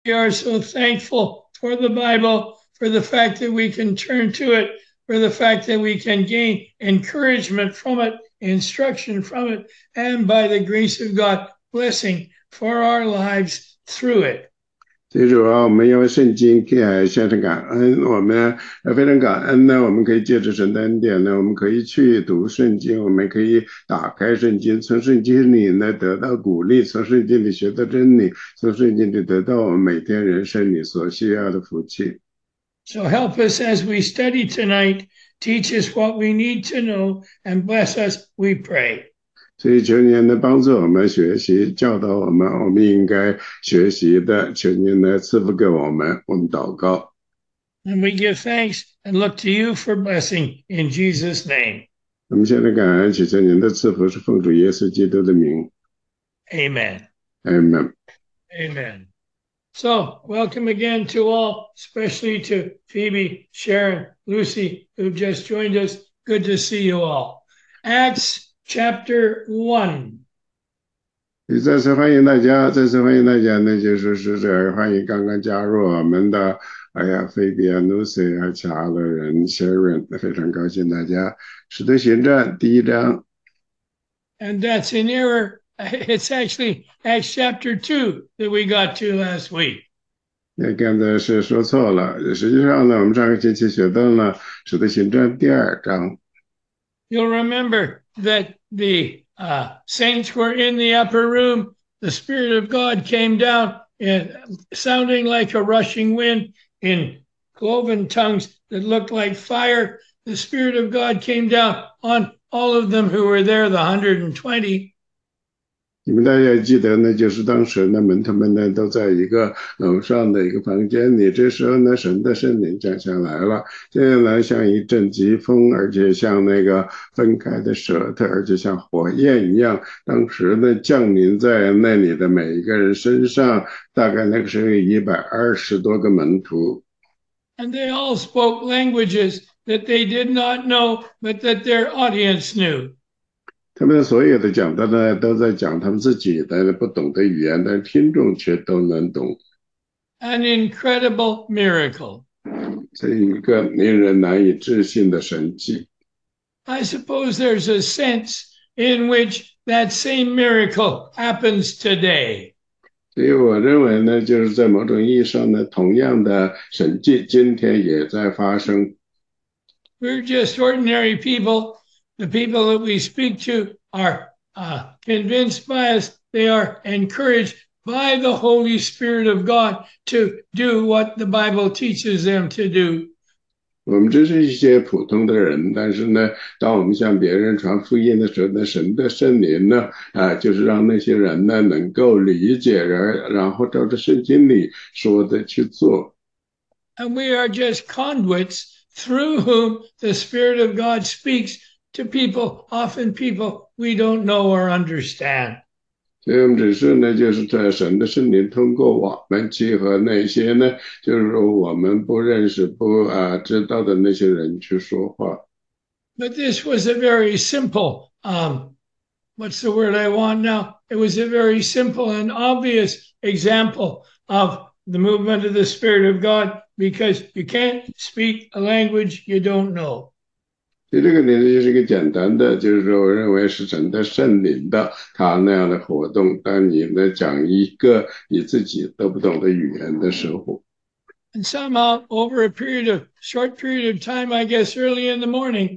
We are so thankful for the Bible, for the fact that we can turn to it, for the fact that we can gain encouragement from it, instruction from it, and by the grace of God, blessing for our lives through it. 所以说，我们因为圣经献上感恩，我们非常感恩呢。我们可以借着神的恩典呢，我们可以去读圣经，我们可以打开圣经，从圣经里呢得到鼓励，从圣经里学到真理，从圣经里得到我们每天人生里所需要的福气。 So help us as we study tonight, teach us what we need to know, and bless us, we pray. 所以求您的帮助我们学习，教导我们，我们应该学习的，求您来赐福给我们。我们祷告。 And we give thanks and look to you for blessing in Jesus' name. 我们现在感恩，祈求您的赐福是奉主耶稣基督的名。 Amen. Amen. Amen. So, welcome again to all, especially to Phoebe, Sharon, Lucy, who've just joined us. Good to see you all. Acts chapter 1. 再次欢迎大家，那就是这欢迎刚刚加入我们的，菲比啊、Lucy 还有其他的人 Sharon， 非常高兴大家。使徒行传第1章。 And that's in error. It's actually Acts chapter 2 that we got to last week. 那刚才是说错了，实际上呢，我们上个星期学到了使徒行传第2章。 You'll remember that the saints were in the upper room. The Spirit of God came down, sounding like a rushing wind in cloven tongues that looked like fire. The Spirit of God came down on all of them who were there, the 120. 你们大家记得呢，就是当时呢，门徒们呢都在一个楼上的一个房间里，这时候呢，神的圣灵降下来了，降下来像一阵疾风，而且像那个分开的舌头，而且像火焰一样。当时呢，降临在那里的每一个人身上，大概那个时候有120多个门徒。 And they all spoke languages that they did not know, but that their audience knew. 他们所有的讲的呢，都在讲他们自己的不懂的语言，但听众却都能懂。 An incredible miracle. 这一个令人难以置信的神迹。 I suppose there's a sense in which that same miracle happens today. 所以我认为呢，就是在某种意义上呢，同样的神迹今天也在发生。 We're just ordinary people. The people that we speak to are convinced by us. They are encouraged by the Holy Spirit of God to do what the Bible teaches them to do. 我们这是一些普通的人，但是呢，当我们向别人传福音的时候呢，神的圣灵呢，就是让那些人呢能够理解，然后照着圣经里说的去做。 And we are just conduits through whom the Spirit of God speaks to people, often people we don't know or understand. 所以我们只是呢，就是在神的圣灵通过我们去和那些呢，就是说我们不认识、不知道的那些人去说话。 But this was a very simple, what's the word I want now? It was a very simple and obvious example of the movement of the Spirit of God because you can't speak a language you don't know. 所以这个呢，就是一个简单的，就是说，我认为是神的圣灵的他那样的活动。当你呢讲一个你自己都不懂的语言的时候， And somehow, over a short period of time, I guess early in the morning,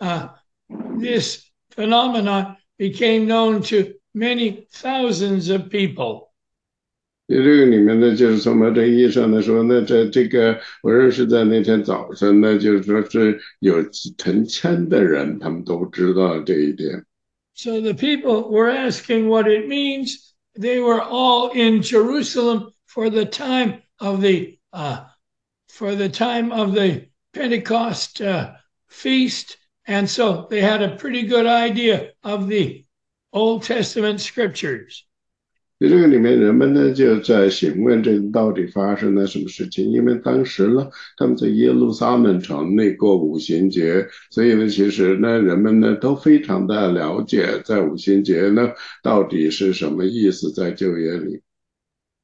this phenomenon became known to many thousands of people. 这个里面呢，就是从某种意义上来说呢，这个我认识在那天早晨呢，就是说是有成千的人，他们都知道这一点。 So the people were asking what it means. They were all in Jerusalem for the time of the Pentecost feast, and so they had a pretty good idea of the Old Testament scriptures. 在这个里面，人们呢就在询问这到底发生了什么事情，因为当时呢他们在耶路撒冷城内过五旬节，所以呢其实呢人们呢都非常的了解在五旬节呢到底是什么意思在旧约里。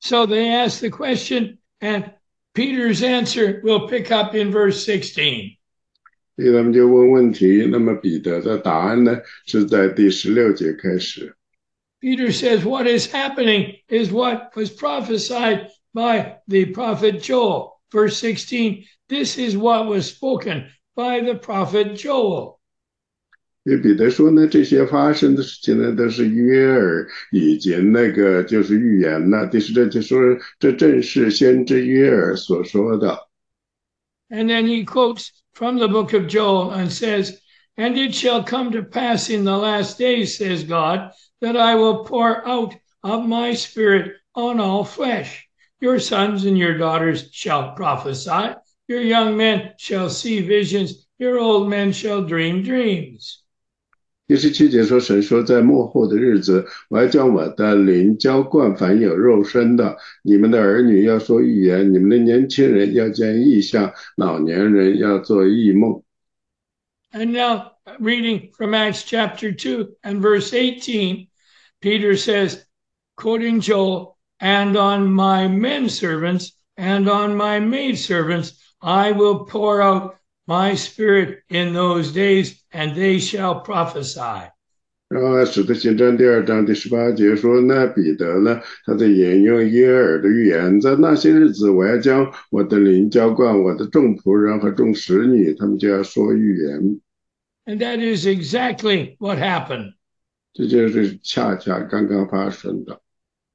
So they asked the question, and Peter's answer will pick up in verse 16. 所以他们就问问题，那么彼得的答案呢，是在第16节开始。 Peter says, what is happening is what was prophesied by the prophet Joel. Verse 16, this is what was spoken by the prophet Joel. 因为彼得说呢，这些发生的事情呢，都是约尔已经就是预言了。第16节说，这正是先知约尔所说的。 And then he quotes from the book of Joel and says, and it shall come to pass in the last days, says God, that I will pour out of my spirit on all flesh. Your sons and your daughters shall prophesy. Your young men shall see visions. Your old men shall dream dreams. 第17节说，神说，在末后的日子，我要将我的灵浇灌凡有肉身的。你们的儿女要说预言，你们的年轻人要见异象，老年人要做异梦。 And now, reading from Acts chapter 2 and verse 18, Peter says, quoting Joel, and on my men servants and on my maid servants I will pour out my spirit in those days, and they shall prophesy. 然后使徒行传2章第18节说，那彼得呢，他在引用耶尔的预言，在那些日子，我要将我的灵浇灌我的众仆人和众使女，他们就要说预言。 And that is exactly what happened. 这就是恰恰刚刚发生的。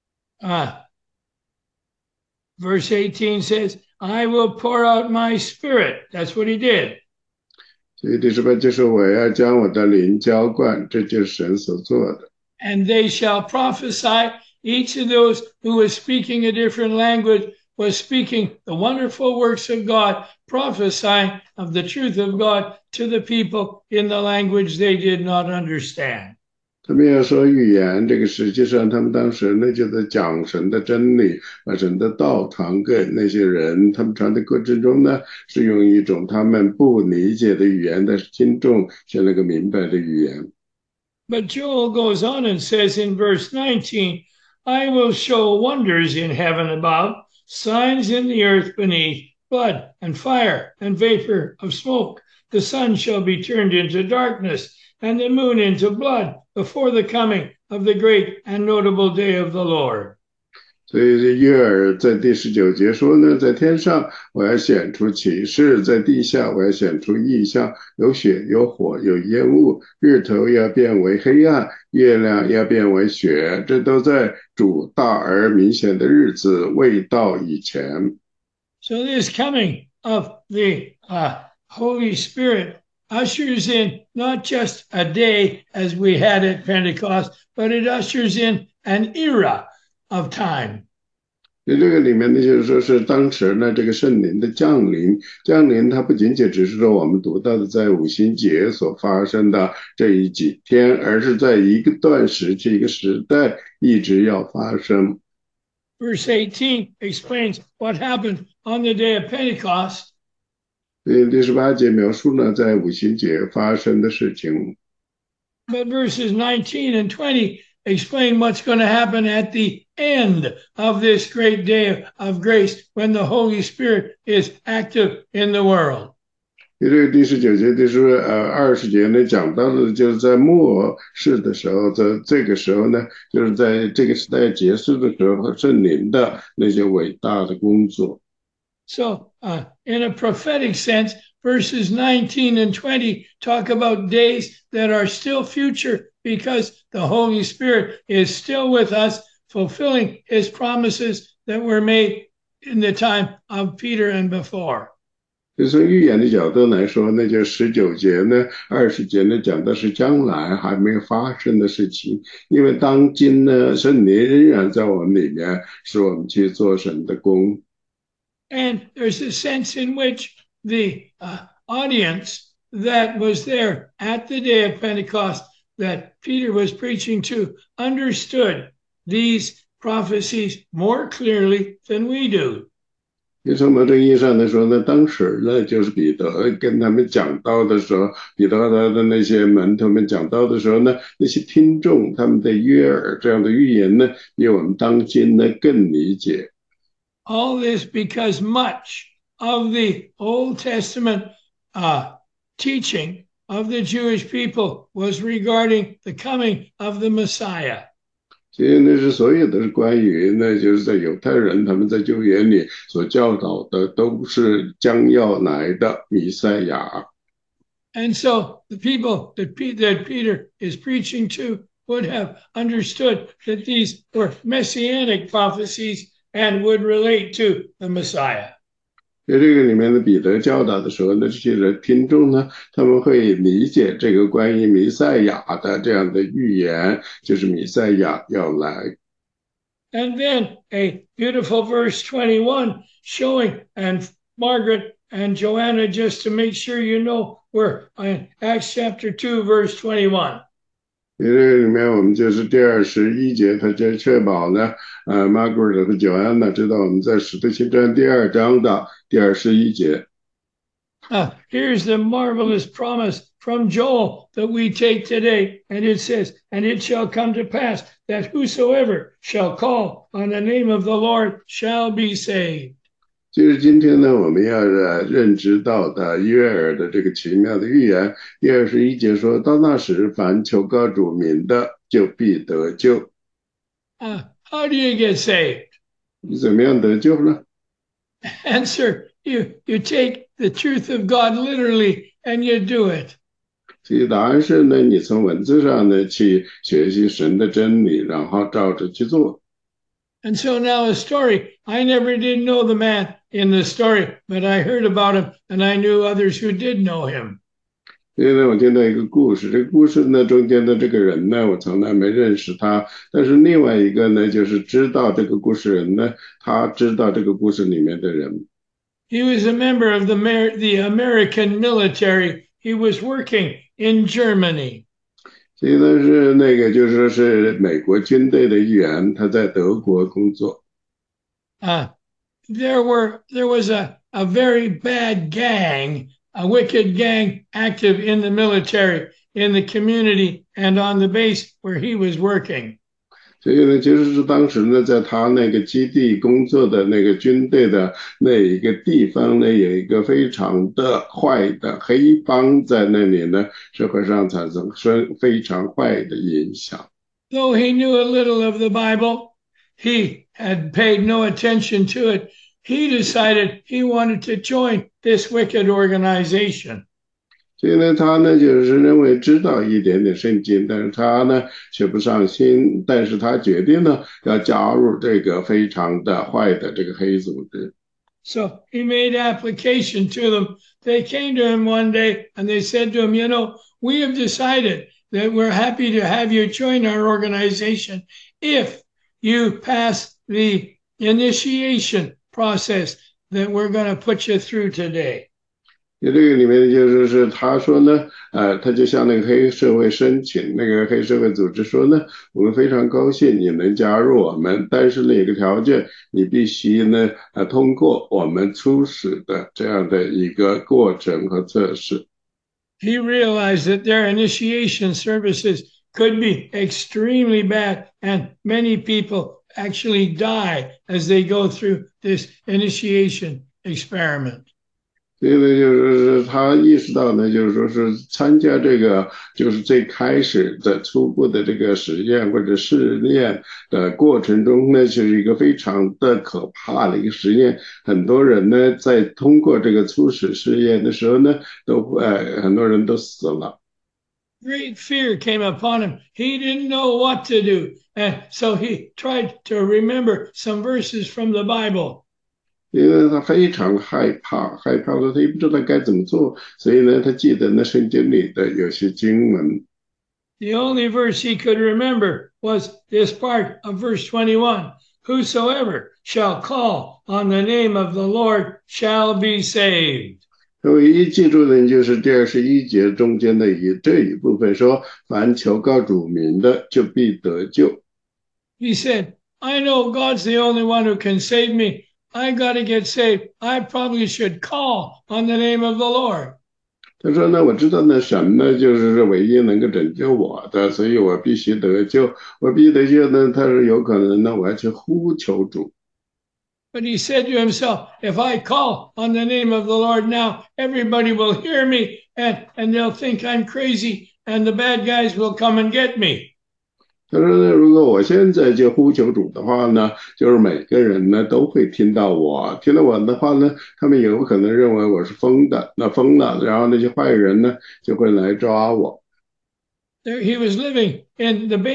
Verse 18 says, I will pour out my spirit. That's what he did. 所以第18节说，我要将我的灵浇灌，这就是神所做的。 And they shall prophesy. Each of those who was speaking a different language was speaking the wonderful works of God, prophesying of the truth of God to the people in the language they did not understand. 他们要说预言，这个实际上他们当时呢就在讲神的真理，把神的道传给那些人。他们传的过程中呢，是用一种他们不理解的语言，但是听众却能够明白的语言。 But Joel goes on and says in verse 19, I will show wonders in heaven above, signs in the earth beneath, blood and fire and vapor of smoke. The sun shall be turned into darkness and the moon into blood before the coming of the great and notable day of the Lord. 所以约尔在第19节说呢，在天上我要显出启示，在地下我要显出异象，有血有火有烟雾，日头要变为黑暗，月亮要变为血，这都在主大而明显的日子未到以前。 So this coming of the Holy Spirit ushers in not just a day as we had at Pentecost, but it ushers in an era of time. 这个里面呢，就是说是当时呢，这个圣灵的降临，它不仅仅只是说我们读到的在五旬节所发生的这几天，而是在一个段时期、一个时代一直要发生。 Verse 18 explains what happened on the day of Pentecost. 第18节描述呢，在五旬节发生的事情。 But verses 19 and 20 explain what's going to happen at the end of this great day of grace when the Holy Spirit is active in the world. 这个第19节就是20节呢讲到的，就是在末世的时候，在这个时候呢，就是在这个时代结束的时候和圣灵的那些伟大的工作。 So, in a prophetic sense, verses 19 and 20 talk about days that are still future because the Holy Spirit is still with us, fulfilling his promises that were made in the time of Peter and before. 就从预言的角度来说，那就19节呢、20节呢讲的是将来还没有发生的事情，因为当今呢，圣灵仍然在我们里面，使我们去做神的工。 And there's a sense in which the audience that was there at the day of Pentecost that Peter was preaching to understood these prophecies more clearly than we do. 从某种意义上来说呢，当时呢，就是彼得跟他们讲道的时候，彼得和他的那些门徒们讲道的时候呢，那些听众他们的悦耳这样的预言呢，比我们当今呢更理解。 All this because much of the Old Testament uh, teaching of the Jewish people was regarding the coming of the Messiah. 其实那是所有的是关于那就是在犹太人他们在旧约里所教导的，都是将要来的弥赛亚。 And so the people that Peter is preaching to would have understood that these were messianic prophecies and would relate to the Messiah. 在这个里面的彼得教导的时候呢，这些人听众呢，他们会理解这个关于弥赛亚的这样的预言，就是弥赛亚要来。 And then a beautiful verse 21 showing, and Margaret and Joanna, just to make sure you know, we're in Acts chapter 2, verse 21. 这个里面我们就是第21节，他就确保呢，Margaret 和 Joanna 知道我们在使徒行传2章的第21节。 Here's the marvelous promise from Joel that we take today. And it says, and it shall come to pass that whosoever shall call on the name of the Lord shall be saved. 就是今天呢，我们要认知到的约尔的这个奇妙的预言。第21节说到那时，凡求告主名的，就必得救。 How do you get saved? 你怎么样得救呢？ Answer, you take the truth of God literally and you do it. 其实答案是呢，你从文字上呢去学习神的真理，然后照着去做。 And so now a story. I never did know the man in the story, but I heard about him and I knew others who did know him. 所以呢，我听到一个故事，这个故事呢中间的这个人呢，我从来没认识他，但是另外一个呢，就是知道这个故事人呢，他知道这个故事里面的人。 He was a member of the American military. He was working in Germany. 所以呢是那个就是说是美国军队的一员，他在德国工作。 There was a very bad gang, a wicked gang active in the military, in the community, and on the base where he was working. 所以呢，就是当时呢，在他那个基地工作的那个军队的那一个地方呢，有一个非常的坏的黑帮在那里呢，社会上产生非常坏的影响。 Though he knew a little of the Bible, he had paid no attention to it. He decided he wanted to join this wicked organization. 所以呢，他呢就是认为知道一点点圣经，但是他呢却不上心，但是他决定呢要加入这个非常的坏的这个黑组织。 So he made application to them. They came to him one day and they said to him, you know, we have decided that we're happy to have you join our organization if you pass the initiation process that we're going to put you through today. 这个里面就是他说呢，他就向那个黑社会申请，那个黑社会组织说呢，我们非常高兴你能加入我们，但是呢有个条件，你必须呢，通过我们初始的这样的一个过程和测试。 He realized that their initiation services could be extremely bad, and many people actually die as they go through this initiation experiment. 所以呢，就是他意识到呢，就是说是参加这个，就是最开始的初步的这个实验或者试验的过程中呢，是一个非常的可怕的一个实验。很多人呢，在通过这个初始试验的时候呢，很多人都死了。 Great fear came upon him. He didn't know what to do, and so he tried to remember some verses from the Bible. 因为他非常害怕，害怕了他也不知道该怎么做，所以呢，他记得那圣经里的有些经文。 The only verse he could remember was this part of verse 21. Whosoever shall call on the name of the Lord shall be saved. 他唯一记住的就是第21节中间的这一部分说：“凡求告主名的，就必得救。” He said, I know God's the only one who can save me, I got to get saved. I probably should call on the name of the Lord. 他说呢，我知道呢，神呢就是唯一能够拯救我的，所以我必须得救。我必须得救呢，他说有可能呢，我要去呼求主。 But he said to himself, if I call on the name of the Lord now, everybody will hear me and they'll think I'm crazy and the bad guys will come and get me. 他说呢，如果我现在就呼求主的话呢，就是每个人呢都会听到我，听到我的话呢，他们有可能认为我是疯的，那疯了，然后那些坏人呢就会来抓我。 There he was living in the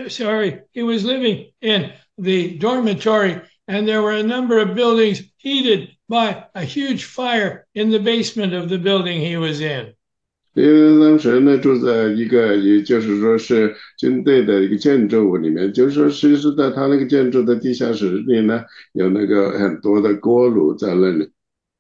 he was living in the dormitory, and there were a number of buildings heated by a huge fire in the basement of the building he was in. 因为当时呢住在一个，也就是说是军队的一个建筑物里面，就是说其实在他那个建筑的地下室里呢，有那个很多的锅炉在那里。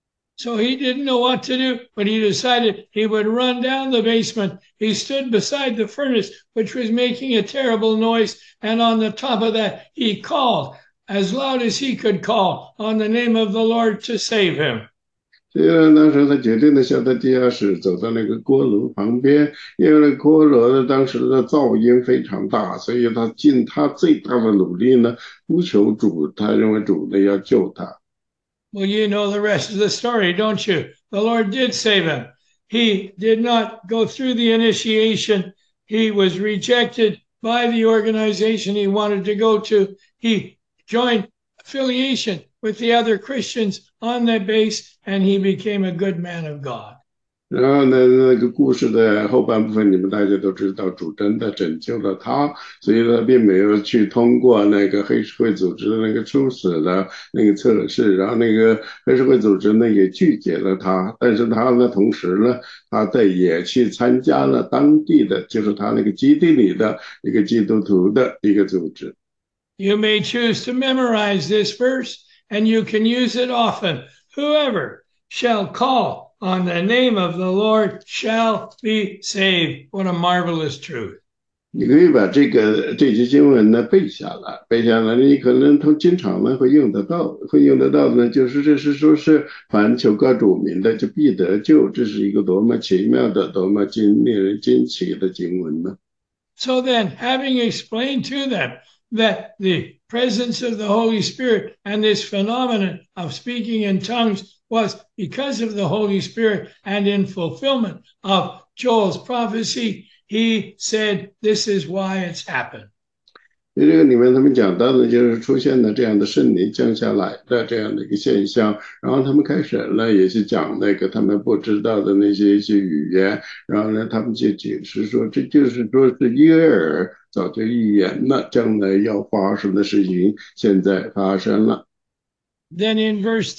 So he didn't know what to do, but he decided he would run down the basement. He stood beside the furnace, which was making a terrible noise, and on the top of that, he called as loud as he could call on the name of the Lord to save him. 所以呢，当时他决定的下到地下室，走到那个锅炉旁边，因为那锅炉的当时的噪音非常大，所以他尽他最大的努力呢，呼求主，他认为主呢要救他。 Well, you know the rest of the story, don't you? The Lord did save him. He did not go through the initiation. He was rejected by the organization he wanted to go to. He joined affiliation with the other Christians on that base, and he became a good man of God. 然后呢，那个故事的后半部分，你们大家都知道，主真的拯救了他，所以他并没有去通过那个黑社会组织的那个初始的那个测试，然后那个黑社会组织呢也拒绝了他，但是他呢同时呢，也去参加了当地的，就是他那个基地里的一个基督徒的一个组织。 You may choose to memorize this verse, and you can use it often. Whoever shall call on the name of the Lord shall be saved. What a marvelous truth. 你可以把这些经文呢背下来，背下来，你可能经常呢会用得到，会用得到呢，就是这是说是凡求告主名的就必得救，这是一个多么奇妙的、多么令人惊奇的经文呢。 So then, having explained to them that the presence of the Holy Spirit and this phenomenon of speaking in tongues was because of the Holy Spirit and in fulfillment of Joel's prophecy, he said, this is why it's happened. 这个里面他们讲到的就是出现了这样的圣灵降下来的这样的一个现象，然后他们开始呢也是讲那个他们不知道的那些一些语言，然后呢他们就解释说，这就是说是耶尔早就预言了将来要发生的事情，现在发生了。 Then in verse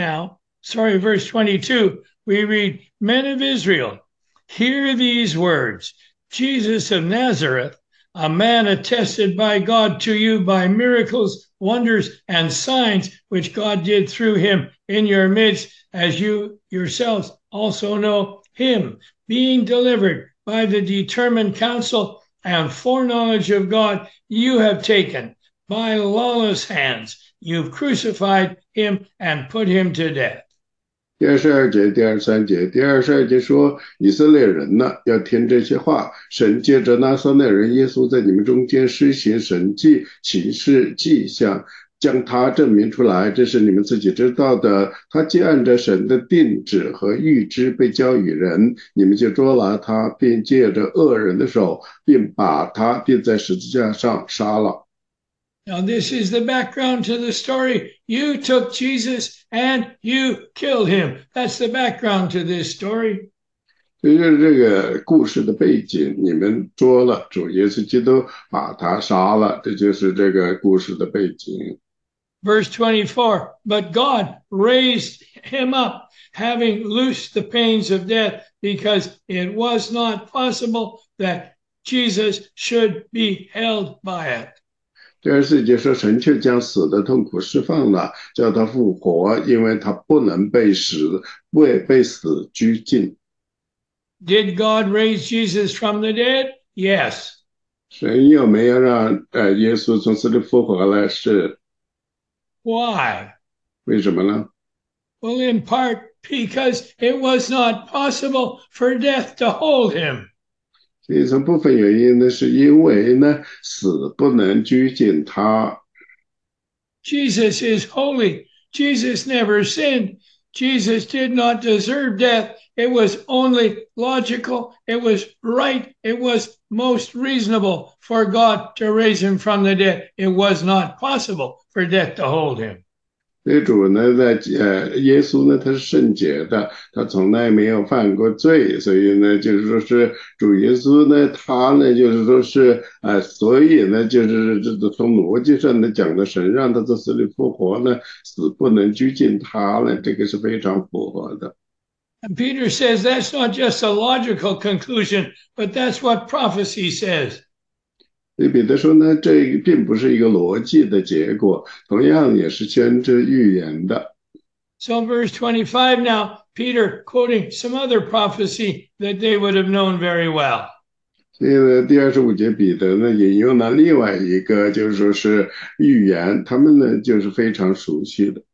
22, we read, Men of Israel, hear these words. Jesus of Nazareth, a man attested by God to you by miracles, wonders, and signs which God did through him in your midst, as you yourselves also know him, being delivered by the determined counsel and foreknowledge of God, you have taken by lawless hands. You've crucified him and put him to death. 第22节、第23节、第22节说，以色列人呢要听这些话，神借着拿撒勒人耶稣在你们中间施行神迹、奇事、迹象，将他证明出来，这是你们自己知道的。他既按着神的定旨和预知被交与人，你们就捉拿他，并借着恶人的手，并把他钉在十字架上杀了。 Now, this is the background to the story. You took Jesus and you killed him. That's the background to this story. 这就是这个故事的背景，你们捉了主耶稣基督，把他杀了，这就是这个故事的背景。 Verse 24, but God raised him up, having loosed the pains of death, because it was not possible that Jesus should be held by it. 第24节说，神却将死的痛苦释放了，叫他复活，因为他不能被死拘禁。 Did God raise Jesus from the dead? Yes. 神有没有让耶稣从死里复活了？是。 Why? 为什么呢？ Well, in part because it was not possible for death to hold him. 所以从部分原因呢，是因为呢，死不能拘禁他。 Jesus is holy. Jesus never sinned. Jesus did not deserve death. It was only logical. It was right. It was most reasonable for God to raise him from the dead. It was not possible for death to hold him. 所以主呢，耶稣呢，他是圣洁的，他从来没有犯过罪，所以呢，就是说是主耶稣呢，他呢，就是说是所以呢，就是这从逻辑上的讲的，神让他从死里复活呢，死不能拘禁他呢，这个是非常符合的。 And Peter says that's not just a logical conclusion, but that's what prophecy says. 所以彼得说呢，这并不是一个逻辑的结果，同样也是先知预言的。 So verse 25 now, Peter quoting some other prophecy that they would have known very well. 所以呢，第25节彼得呢引用了另外一个，就是说是预言，他们呢就是非常熟悉的。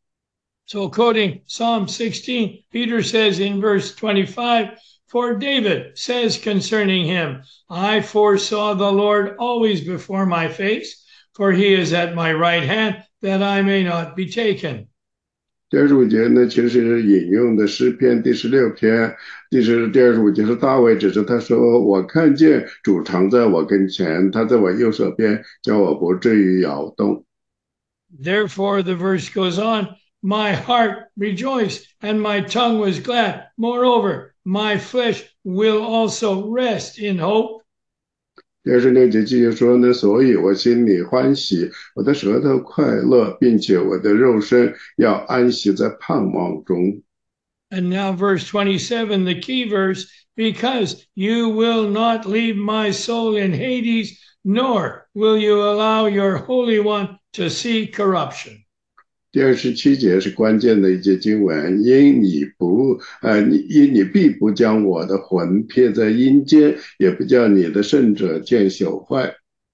So quoting Psalm 16, Peter says in verse 25, For David says concerning him, I foresaw the Lord always before my face, for he is at my right hand, that I may not be taken. 第25节呢，其实引用的诗篇第16篇，第25节是大卫指着他说：“我看见主常在我跟前，他在我右手边，叫我不至于摇动。” Therefore, the verse goes on, My heart rejoiced, and my tongue was glad. Moreover, my flesh will also rest in hope. 第26节继续说呢，所以我心里欢喜，我的舌头快乐，并且我的肉身要安息在盼望中。 And now, verse 27, the key verse, because you will not leave my soul in Hades, nor will you allow your Holy One to see corruption. 第27节是关键的一节经文，因你必不将我的魂撇在阴间，也不叫你的圣者见朽坏。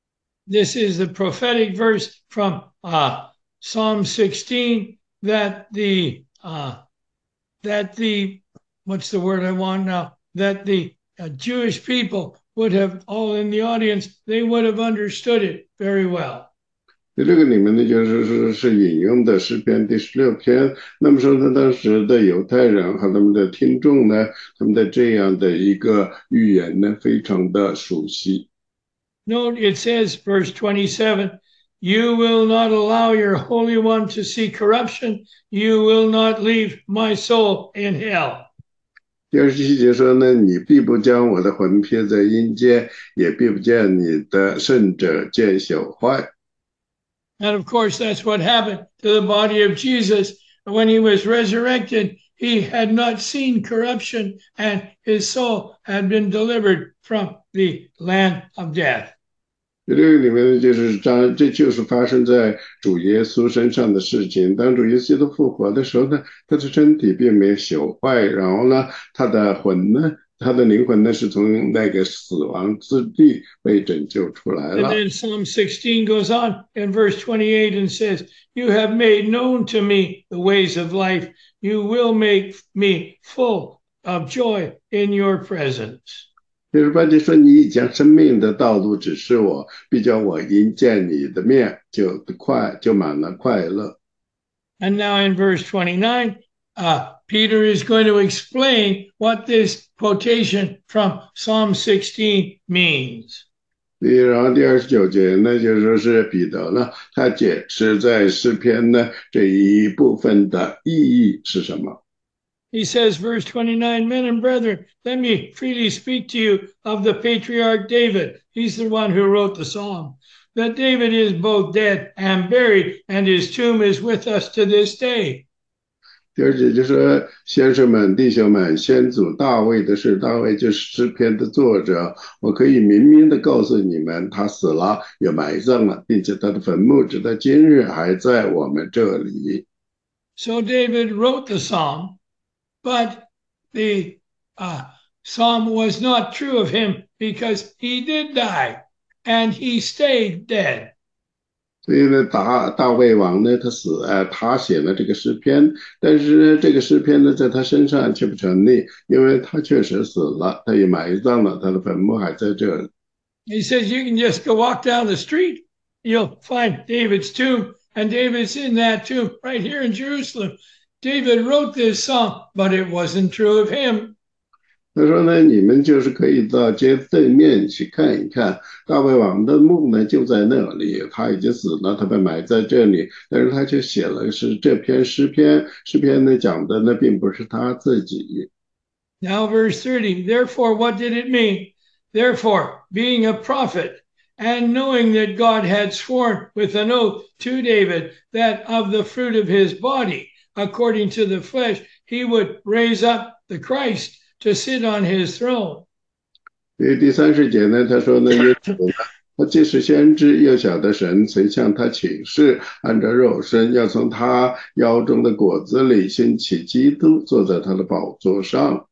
This is the prophetic verse from Psalm 16 that the what's the word I want now? That the Jewish people would have, all in the audience, they would have understood it very well. 这个里面呢，就是引用的诗篇第16篇。那么说呢，当时的犹太人和他们的听众呢，他们的这样的一个预言呢，非常的熟悉。 Note it says, verse 27, You will not allow your Holy One to see corruption. You will not leave my soul in hell. 第27节说呢，你必不将我的魂撇在阴间，也必不见你的圣者见朽坏。 And of course, that's what happened to the body of Jesus. When he was resurrected, he had not seen corruption, and his soul had been delivered from the land of death. 这个里面这就是发生在主耶稣身上的事情。当主耶稣的复活的时候呢，他的身体并没有朽坏，然后呢，他的灵魂呢，是从那个死亡之地被拯救出来了。 And then Psalm 16 goes on in verse 28 and says, You have made known to me the ways of life. You will make me full of joy in your presence. 68节说，你已将生命的道路指示我，必叫我因见你的面就满了快乐。 And now in verse 29, Peter is going to explain what this quotation from Psalm 16 means. 然后第29节呢，就说是彼得呢，他解释在诗篇呢这一部分的意义是什么。 He says, verse 29, Men and brethren, let me freely speak to you of the patriarch David. He's the one who wrote the psalm. That David is both dead and buried, and his tomb is with us to this day. 第二节就说，先生们、弟兄们，先祖大卫的事，大卫就是诗篇的作者。我可以明明的告诉你们，他死了，也埋葬了，并且他的坟墓直到今日还在我们这里。 So David wrote the psalm, but the psalm was not true of him because he did die and he stayed dead. 所以呢，大卫王呢，他写了这个诗篇，但是呢，这个诗篇呢，在他身上却不成立，因为他确实死了，他也埋葬了，他的坟墓还在这里。 He says you can just go walk down the street, you'll find David's tomb, and David's in that tomb right here in Jerusalem. David wrote this song, but it wasn't true of him. 他说呢，你们就是可以到街对面去看一看，大卫王的墓呢就在那里，他已经死了，他被埋在这里，但是他却写了是这篇诗篇，诗篇呢讲的呢并不是他自己。 Now, verse 30, therefore, what did it mean? Therefore, being a prophet, and knowing that God had sworn with an oath to David that of the fruit of his body, according to the flesh, he would raise up the Christ to sit on his throne. 因为第30节呢，他说呢，耶稣呢，他既是先知，又晓得神曾向他启示，按照肉身要从他腰中的果子里兴起基督，坐在他的宝座上。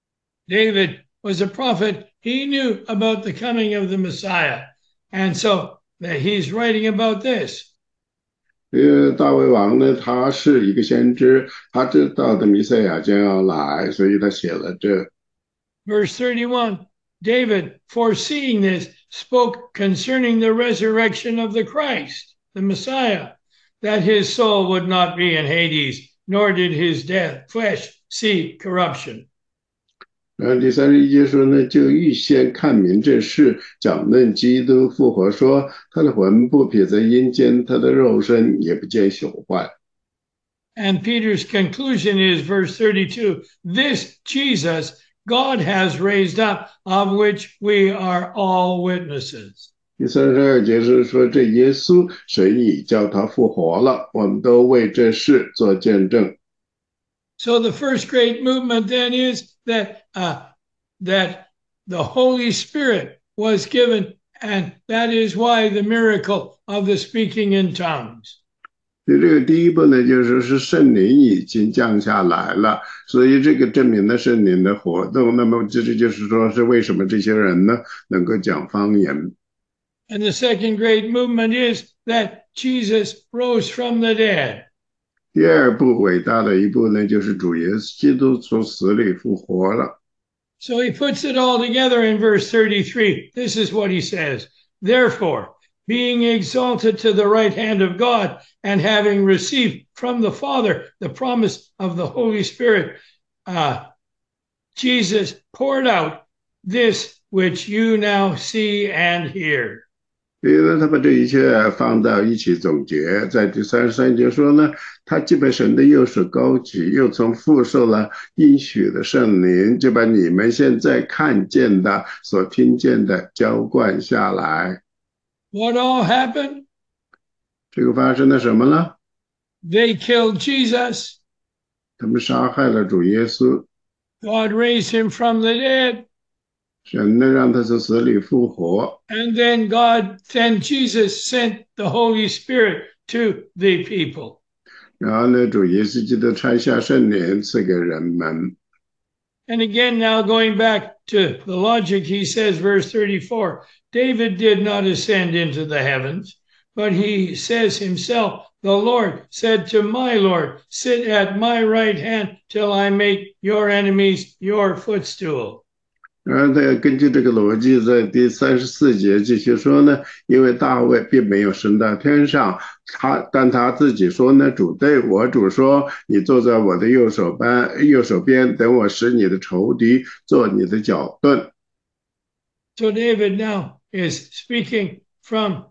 David was a prophet. He knew about the coming of the Messiah. And so he's writing about this. 大卫王呢，他是一个先知，他知道的弥赛亚将要来，所以他写了这。 Verse 31, David, foreseeing this, spoke concerning the resurrection of the Christ, the Messiah, that his soul would not be in Hades, nor did his flesh see corruption. 然后第31节说呢，就预先看明这事，讲论基督复活，说他的魂不撇在阴间，他的肉身也不见朽坏。 And Peter's conclusion is verse 32, this Jesus God has raised up, of which we are all witnesses. 第32节是说，这耶稣神已叫他复活了，我们都为这事做见证。 So the first great movement then is that the Holy Spirit was given, and that is why the miracle of the speaking in tongues. 这个第一步呢，就是圣灵已经降下来了，所以这个证明了圣灵的活动。那么这就是说，是为什么这些人呢能够讲方言。 And the second great movement is that Jesus rose from the dead. 第二步伟大的一步呢，就是主耶稣基督从死里复活了。 So he puts it all together in verse 33. This is what he says. Therefore, being exalted to the right hand of God and having received from the Father the promise of the Holy Spirit, Jesus poured out this which you now see and hear. 所以呢，他把这一切放到一起总结，在第33节说呢，他既被神的右手高举，又从父受了应许的圣灵，就把你们现在看见的、所听见的浇灌下来。 What all happened? 这个发生了什么呢？ They killed Jesus. 他们杀害了主耶稣。 God raised him from the dead. 神呢让他从死里复活。 And then Jesus sent the Holy Spirit to the people. 然后呢，主耶稣基督差下圣灵赐给人们。 And again, now going back to the logic, he says, verse 34, David did not ascend into the heavens, but he says himself, the Lord said to my Lord, sit at my right hand till I make your enemies your footstool. 然后他根据这个逻辑，在第34节继续说呢，因为大卫并没有升到天上，但他自己说呢，主对我主说，你坐在我的右手边，等我使你的仇敌做你的脚凳。 So David now is speaking from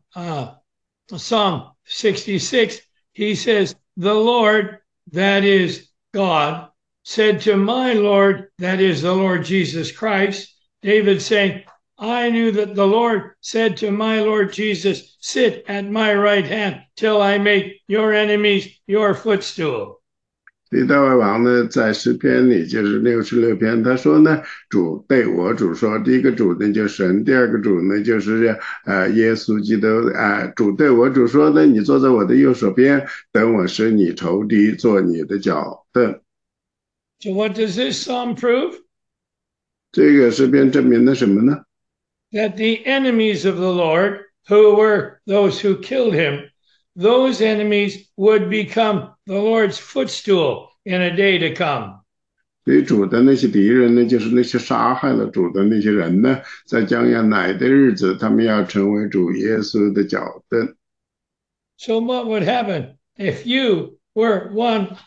Psalm 66. He says, the Lord, that is God, said to my Lord, that is the Lord Jesus Christ, David saying, I knew that the Lord said to my Lord Jesus, sit at my right hand till I make your enemies your footstool. 所以大卫王呢，在诗篇里就是66篇，他说呢，主对我主说，第一个主呢就是神，第二个主呢就是耶稣基督主对我主说呢，你坐在我的右手边，等我使你仇敌做你的脚凳。 So what does this psalm prove? 这个诗篇证明了什么呢？ That the enemies of the Lord, who were those who killed him, those enemies would become the Lord's footstool in a day to come. 所以主的那些敌人呢，就是那些杀害了主的那些人呢，在将要来的日子，他们要成为主耶稣的脚凳。 So what would happen if you were one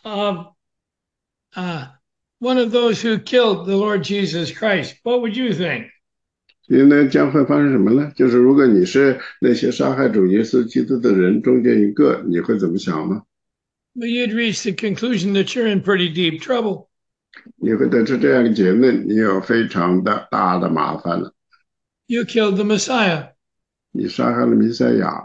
of those who killed the Lord Jesus Christ? What would you think? 所以呢，将会发生什么呢？就是如果你是那些杀害主耶稣基督的人中间一个，你会怎么想呢？ But you'd reach the conclusion that you're in pretty deep trouble. 你会得出这样一个结论：你有非常大的麻烦了。 You killed the Messiah. 你杀害了弥赛亚。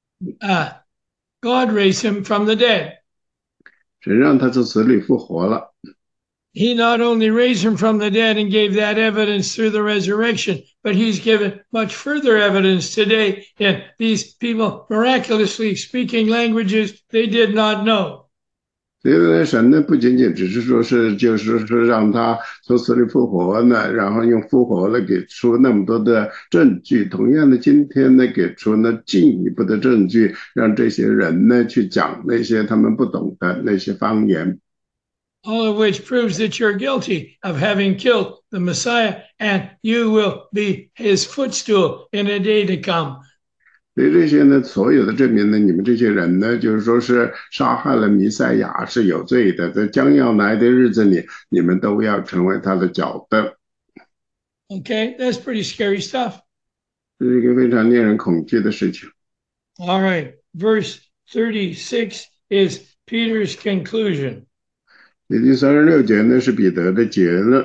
God raised him from the dead. 神让他从死里复活了。 He not only raised him from the dead and gave that evidence through the resurrection, but he's given much further evidence today in these people miraculously speaking languages they did not know. 所以呢，神呢不仅仅只是说是就是说让他从死里复活呢，然后用复活了给出那么多的证据，同样的今天呢给出呢进一步的证据，让这些人呢去讲那些他们不懂的那些方言。 All of which proves that you're guilty of having killed the Messiah, and you will be his footstool in a day to come. 所以这些呢，所有的证明呢，你们这些人呢，就是说是杀害了弥赛亚是有罪的，在将要来的日子里，你们都要成为他的脚凳。 Okay, that's pretty scary stuff. 这是一个非常令人恐惧的事情。 All right, verse 36 is Peter's conclusion. 第36节呢是彼得的结论。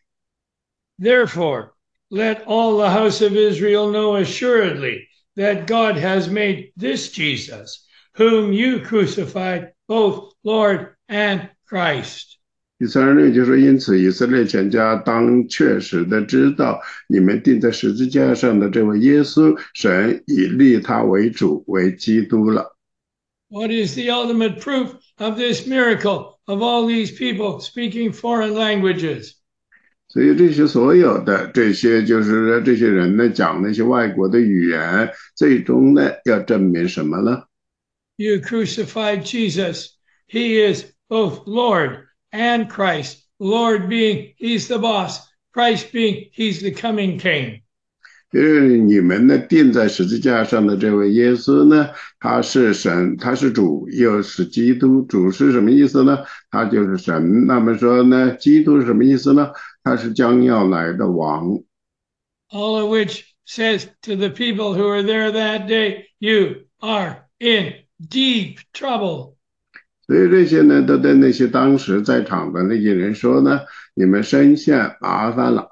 Therefore, let all the house of Israel know assuredly that God has made this Jesus, whom you crucified, both Lord and Christ. 第36节说，因此以色列全家当确实的知道，你们钉在十字架上的这位耶稣，神已立他为主，为基督了。 What is the ultimate proof of this miracle of all these people speaking foreign languages? 所以这些所有的这些就是这些人呢讲那些外国的语言，最终呢要证明什么呢？ You crucified Jesus. He is both Lord and Christ. Lord being he's the boss, Christ being he's the coming king. 你们呢钉在十字架上的这位耶稣呢，他是神，他是主，又是基督。主是什么意思呢？他就是神。那么说呢，基督是什么意思呢？他是将要来的王。 All of which says to the people who were there that day, you are in deep trouble. 所以这些呢，都对那些当时在场的那些人说呢，你们深陷麻烦了。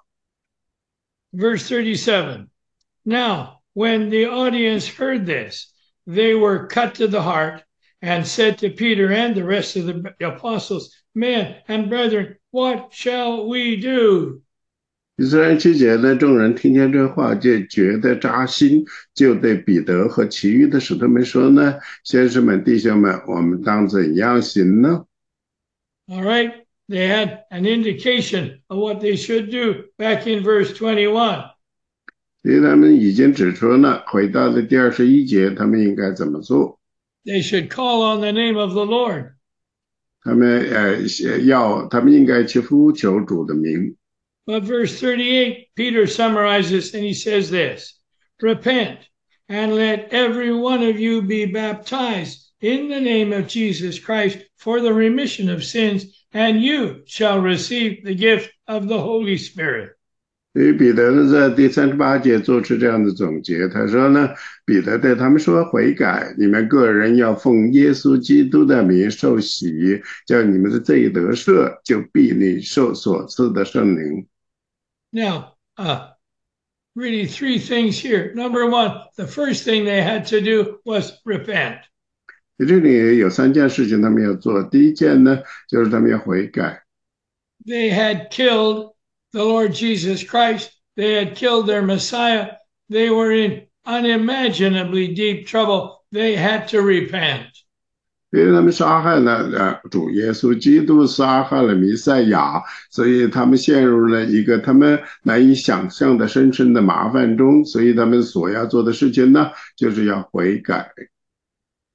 Verse 37. Now, when the audience heard this, they were cut to the heart and said to Peter and the rest of the apostles, Men and brethren, what shall we do? 第37节呢，众人听见这话就觉得扎心，就对彼得和其余的使徒们说呢：“先生们、弟兄们，我们当怎样行呢？” All right, they had an indication of what they should do back in verse 21. 所以他们已经指出了，回到了第21节，他们应该怎么做？ They should call on the name of the Lord. 他们应该去呼求主的名。 But verse 38, Peter summarizes and he says this, Repent and let every one of you be baptized in the name of Jesus Christ for the remission of sins, and you shall receive the gift of the Holy Spirit. 所以彼得呢，在第38节做出这样的总结，他说呢，彼得对他们说：“悔改，你们个人要奉耶稣基督的名受洗，叫你们的罪得赦，就必领受所赐的圣灵。” Now, really three things here. Number one, the first thing they had to do was repent. 这里有3件事情他们要做。第一件呢，就是他们要悔改。 They had killed the Lord Jesus Christ. They had killed their Messiah. They were in unimaginably deep trouble. They had to repent. 因为他们杀害了主耶稣基督，杀害了弥赛亚，所以他们陷入了一个他们难以想象的深深的麻烦中。所以他们所要做的事情呢，就是要悔改。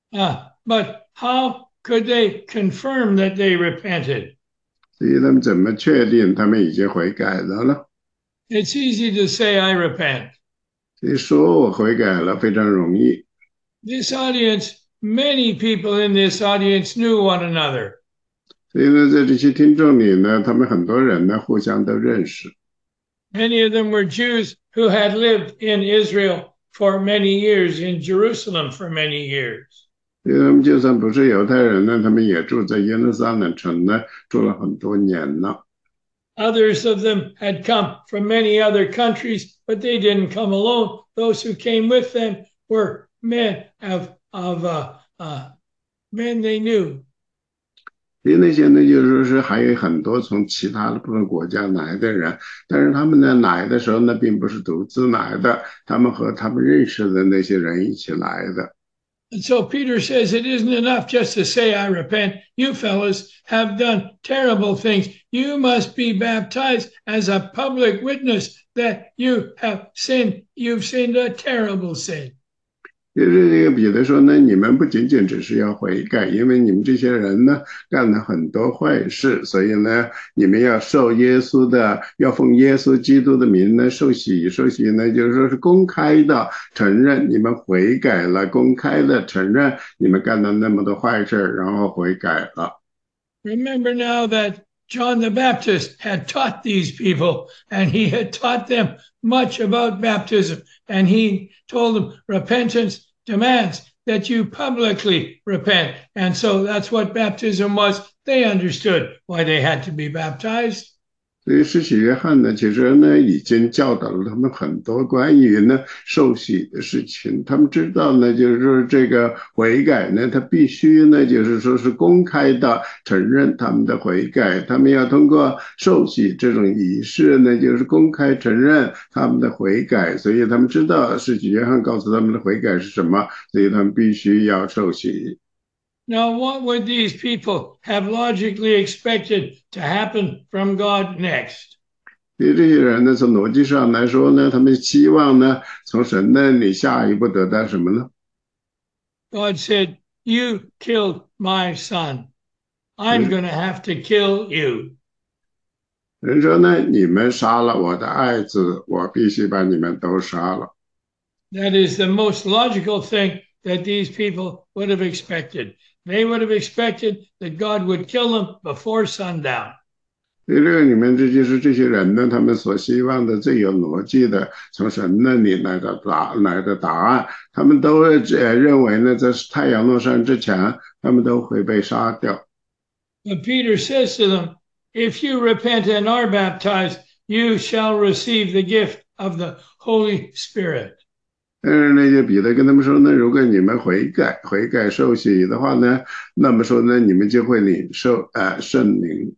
But how could they confirm that they repented? 所以他们怎么确定他们已经悔改了呢？ It's easy to say, I repent. 所以说我悔改了非常容易。 This audience, many people in this audience knew one another. 所以呢，在这些听众里呢，他们很多人呢互相都认识。 Many of them were Jews who had lived in Israel for many years, in Jerusalem for many years. 所以他们就算不是犹太人呢，他们也住在耶路撒冷城呢，住了很多年了。 Others of them had come from many other countries, but they didn't come alone. Those who came with them were men men they knew. 所以那些呢，就是说是还有很多从其他的部分国家来的人，但是他们呢来的时候呢，并不是独自来的，他们和他们认识的那些人一起来的。 And so Peter says it isn't enough just to say, I repent. You fellows have done terrible things. You must be baptized as a public witness that you have sinned. You've sinned a terrible sin. 就是这个彼得说呢，你们不仅仅只是要悔改，因为你们这些人呢干了很多坏事，所以呢，你们要受耶稣的，要奉耶稣基督的名呢受洗。受洗呢，就是说是公开的承认你们悔改了，公开的承认你们干了那么多坏事，然后悔改了。 Remember now that John the Baptist had taught these people, and he had taught them much about baptism, and he told them repentance demands that you publicly repent. And so that's what baptism was. They understood why they had to be baptized. 所以施洗约翰呢，其实呢已经教导了他们很多关于呢受洗的事情。他们知道呢，就是说这个悔改呢，他必须呢，就是说是公开的承认他们的悔改。他们要通过受洗这种仪式呢，就是公开承认他们的悔改。所以他们知道施洗约翰告诉他们的悔改是什么，所以他们必须要受洗。 Now, what would these people have logically expected to happen from God next? 对这些人呢，从逻辑上来说呢，他们希望呢，从神那里下一步得到什么呢？ God said, You killed my son. I'm going to have to kill you. 人说呢，你们杀了我的爱子，我必须把你们都杀了。 That is the most logical thing that these people would have expected. They would have expected that God would kill them before sundown. 所以这个里面，这就是这些人呢，他们所希望的最有逻辑的，从神那里来的答案，他们都认为呢，在太阳落山之前，他们都会被杀掉。 But Peter says to them, if you repent and are baptized, you shall receive the gift of the Holy Spirit. 但是那些彼得跟他们说呢，如果你们悔改受洗的话呢，那么说呢，你们就会领受圣灵。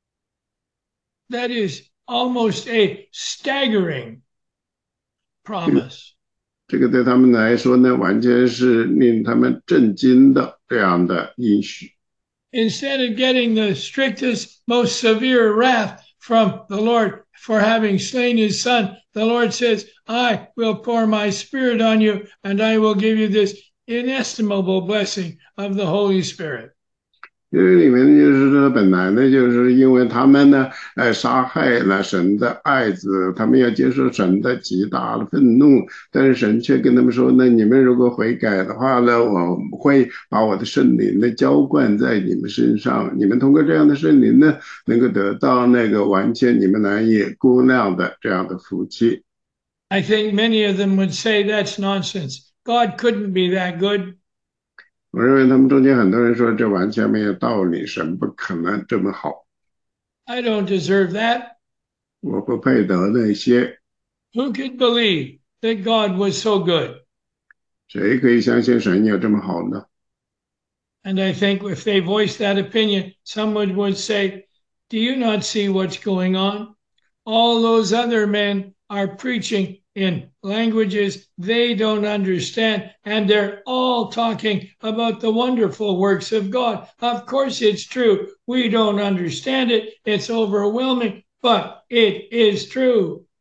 That is almost a staggering promise. 这个对他们来说呢，完全是令他们震惊的这样的应许。 Instead of getting the strictest, most severe wrath from the Lord for having slain his son, the Lord says, I will pour my spirit on you, and I will give you this inestimable blessing of the Holy Spirit. 因为里面就是说，本来呢，就是因为他们呢，杀害了神的爱子，他们要接受神的极大的愤怒，但是神却跟他们说呢，你们如果悔改的话呢，我会把我的圣灵呢浇灌在你们身上，你们通过这样的圣灵呢，能够得到那个完全你们难以估量的这样的福气。 I think many of them would say that's nonsense. God couldn't be that good. 我认为他们中间很多人说这完全没有道理，神不可能这么好。 I don't deserve that. 我不配得那些。 Who could believe that God was so good? 谁可以相信神有这么好呢？ And I think if they voiced that opinion, someone would say, do you not see what's going on? All those other men are preaching in languages they don't understand, and they're all talking about the wonderful works of God. Of course, it's true. We don't understand it. It's overwhelming, but it is true.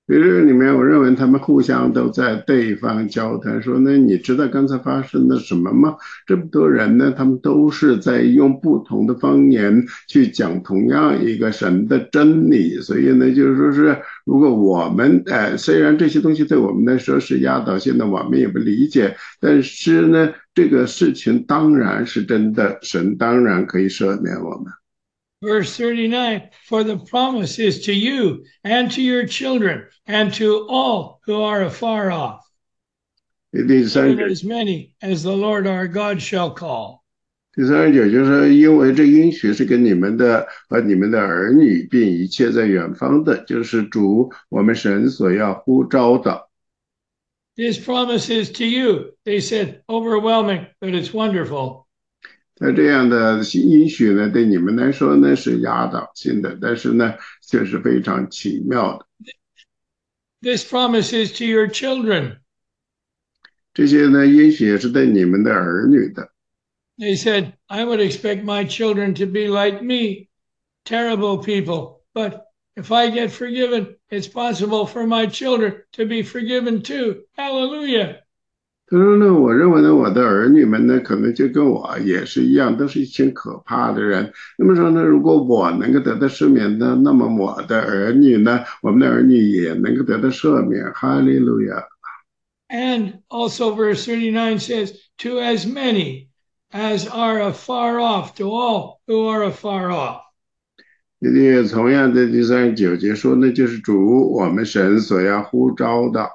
所以这个里面，我认为他们互相都在对方交谈，说：“那你知道刚才发生了什么吗？这么多人呢，他们都是在用不同的方言去讲同样一个神的真理。所以呢，就是说是，如果我们虽然这些东西对我们来说是压倒性的，我们也不理解，但是呢，这个事情当然是真的，神当然可以赦免我们。” Verse 39, for the promise is to you and to your children and to all who are afar off, 第三 even 节 as many as the Lord our God shall call. 第三节就是因为这应许是跟你们的和你们的儿女，并一切在远方的，就是主我们神所要呼召的。 This promise is to you. They said, overwhelming, but it's wonderful. 那这样的应许呢，对你们来说呢是压倒性的，但是呢却是非常奇妙的。 This promise is to your children. 这些呢应许也是对你们的儿女的。 They said, I would expect my children to be like me, terrible people. But if I get forgiven, it's possible for my children to be forgiven too. Hallelujah. 他说呢，我认为呢，我的儿女们呢，可能就跟我也是一样，都是一群可怕的人。那么说呢，如果我能够得到赦免呢，那么我的儿女呢，我们的儿女也能够得到赦免。哈利路亚。 And also, verse 39 says, to as many as are afar off, to all who are afar off. 也同样的第39节说呢，就是主我们神所要呼召的。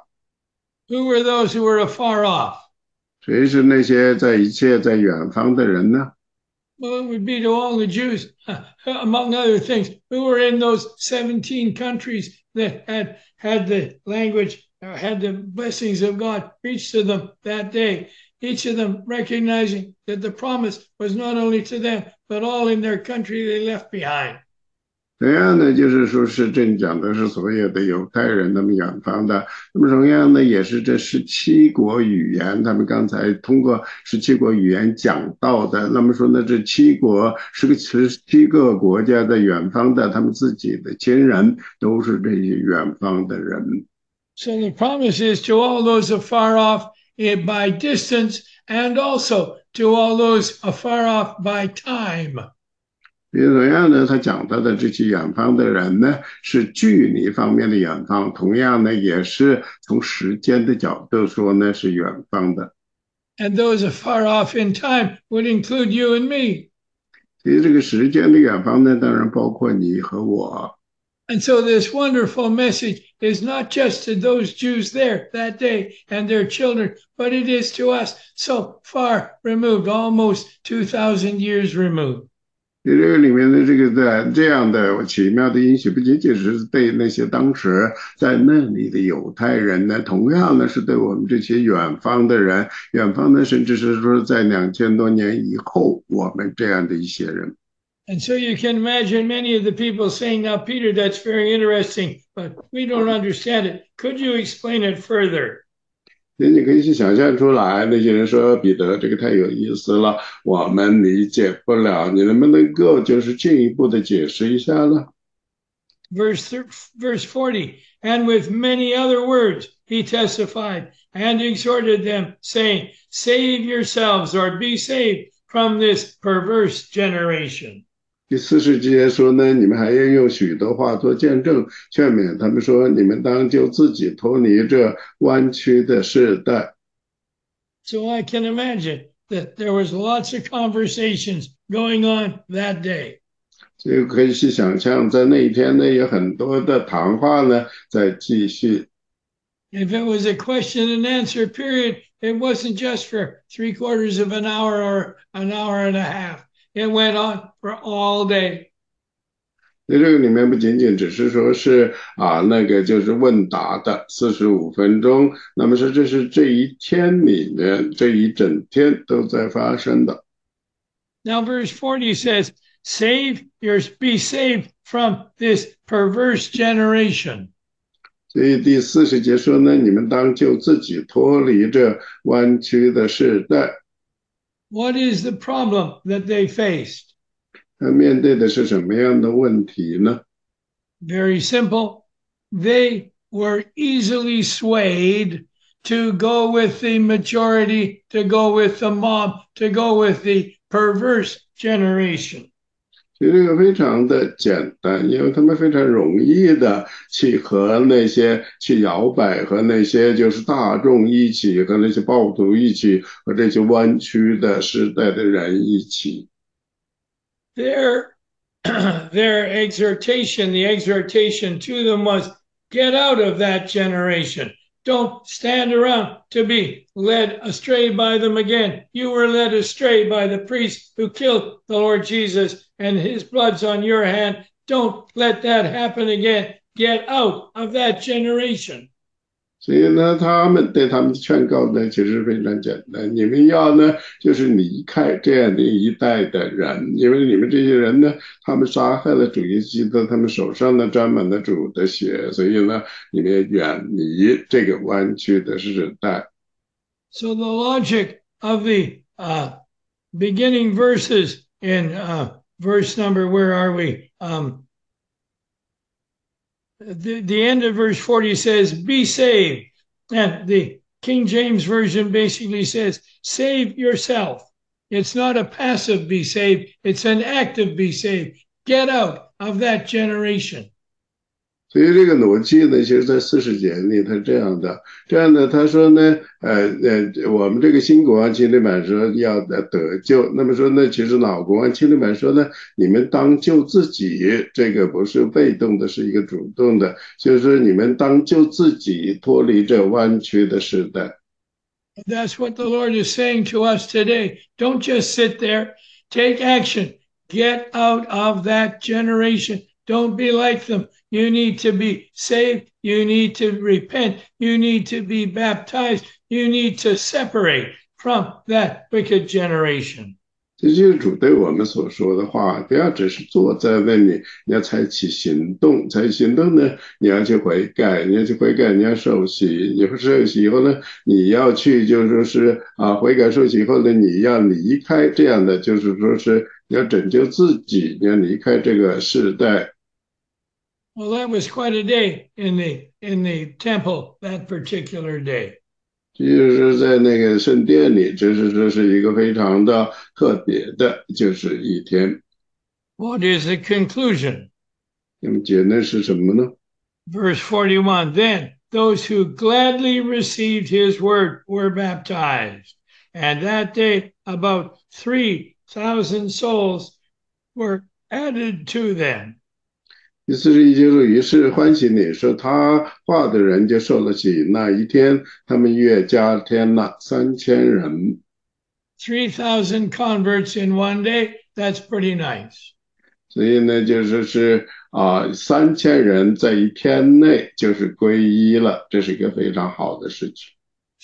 Who were those who were afar off? 谁是那些在一切在远方的人呢？ Well, it would be to all the Jews, among other things, who were in those 17 countries that had the language, or had the blessings of God preached to them that day. Each of them recognizing that the promise was not only to them, but all in their country they left behind. 同样呢，就是说是正讲的是所有的犹太人，他们远方的。那么同样呢，也是这17国语言，他们刚才通过17国语言讲到的。那么说呢，这7国是个17个国家的远方的，他们自己的亲人都是这些远方的人。 So the promise is to all those afar off by distance, and also to all those afar off by time. 同样呢，他讲到的这些远方的人呢，是距离方面的远方，同样呢，也是从时间的角度说呢，是远方的。 And those afar off in time would include you and me. 所以这个时间的远方呢，当然包括你和我。 And so this wonderful message is not just to those Jews there that day and their children, but it is to us so far removed, almost 2,000 years removed. 这个里面的这样的奇妙的应许，不仅仅是对那些当时在那里的犹太人呢，同样呢是对我们这些远方的人，远方呢甚至是说在2000多年以后，我们这样的一些人。 And so you can imagine many of the people saying, now, Peter, that's very interesting, but we don't understand it. Could you explain it further? 所以你可以去想象出来，那些人说彼得这个太有意思了，我们理解不了，你能不能够就是进一步的解释一下呢？ Verse 40, and with many other words he testified and exhorted them, saying, save yourselves or be saved from this perverse generation. 第40节说呢，你们还要用许多话做见证，劝勉他们说，你们当就自己脱离这弯曲的世代。 So I can imagine that there was lots of conversations going on that day. 所以可以去想象，在那一天呢，有很多的谈话呢在继续。 If it was a question and answer period, it wasn't just for 3/4 of an hour or an hour and a half. It went on for all day. 那这个里面不仅仅只是说是那个就是问答的45分钟，那么说这是这一天里面这一整天都在发生的。 Now verse 40 says, be saved from this perverse generation. 所以第40节说呢，你们当就自己脱离这弯曲的世代。 What is the problem that they faced? 他面对的是什么样的问题呢？ Very simple. They were easily swayed to go with the majority, to go with the mob, to go with the perverse generation. 其实这个非常的简单，因为他们非常容易的去和那些去摇摆，和那些就是大众一起，和那些暴徒一起，和这些弯曲的时代的人一起。 Their exhortation, the exhortation to them was, get out of that generation. Don't stand around to be led astray by them again. You were led astray by the priest who killed the Lord Jesus, and his blood's on your hand. Don't let that happen again. Get out of that generation. 所以呢，他们对他们的劝告呢，其实非常简单。你们要呢，就是离开这样的一代的人，因为你们这些人呢，他们杀害了主耶稣基督，他们手上呢沾满了主的血，所以呢，你们远离这个弯曲的时代。 So the logic of the beginning verses in verse number, where are we? The end of verse 40 says, be saved. And the King James Version basically says, save yourself. It's not a passive be saved, it's an active be saved. Get out of that generation. 所以这个逻辑呢，其实在40节里，它这样的，他说呢，我们这个新国王清律版说要得救，那么说呢，其实老国王清律版说呢，你们当救自己，这个不是被动的，是一个主动的，就是说你们当救自己，脱离这弯曲的时代。 That's what the Lord is saying to us today. Don't just sit there. Take action. Get out of that generation. Don't be like them. You need to be saved. You need to repent. You need to be baptized. You need to separate from that wicked generation. 这就是主对我们所说的话，不要只是坐在那里，你要采取行动。采取行动呢，你要去悔改，你要去悔改，你要受洗。你受洗以后呢，你要去就是说是悔改受洗以后呢，你要离开这样的，就是说是你要拯救自己，你要离开这个世代。 Well, that was quite a day in the temple that particular day. 就是在那个圣殿里，这是一个非常的特别的，就是一天。 What is the conclusion? 那么结论是什么呢？ Verse 41, then those who gladly received his word were baptized. And that day about 3,000 souls were added to them. 第41节说，于是欢喜领受他话的人就受了洗。那一天，他们越加添了3000人。 3,000 converts in one day, that's pretty nice. 所以呢，就是3000人在一天内就是皈依了，这是一个非常好的事情。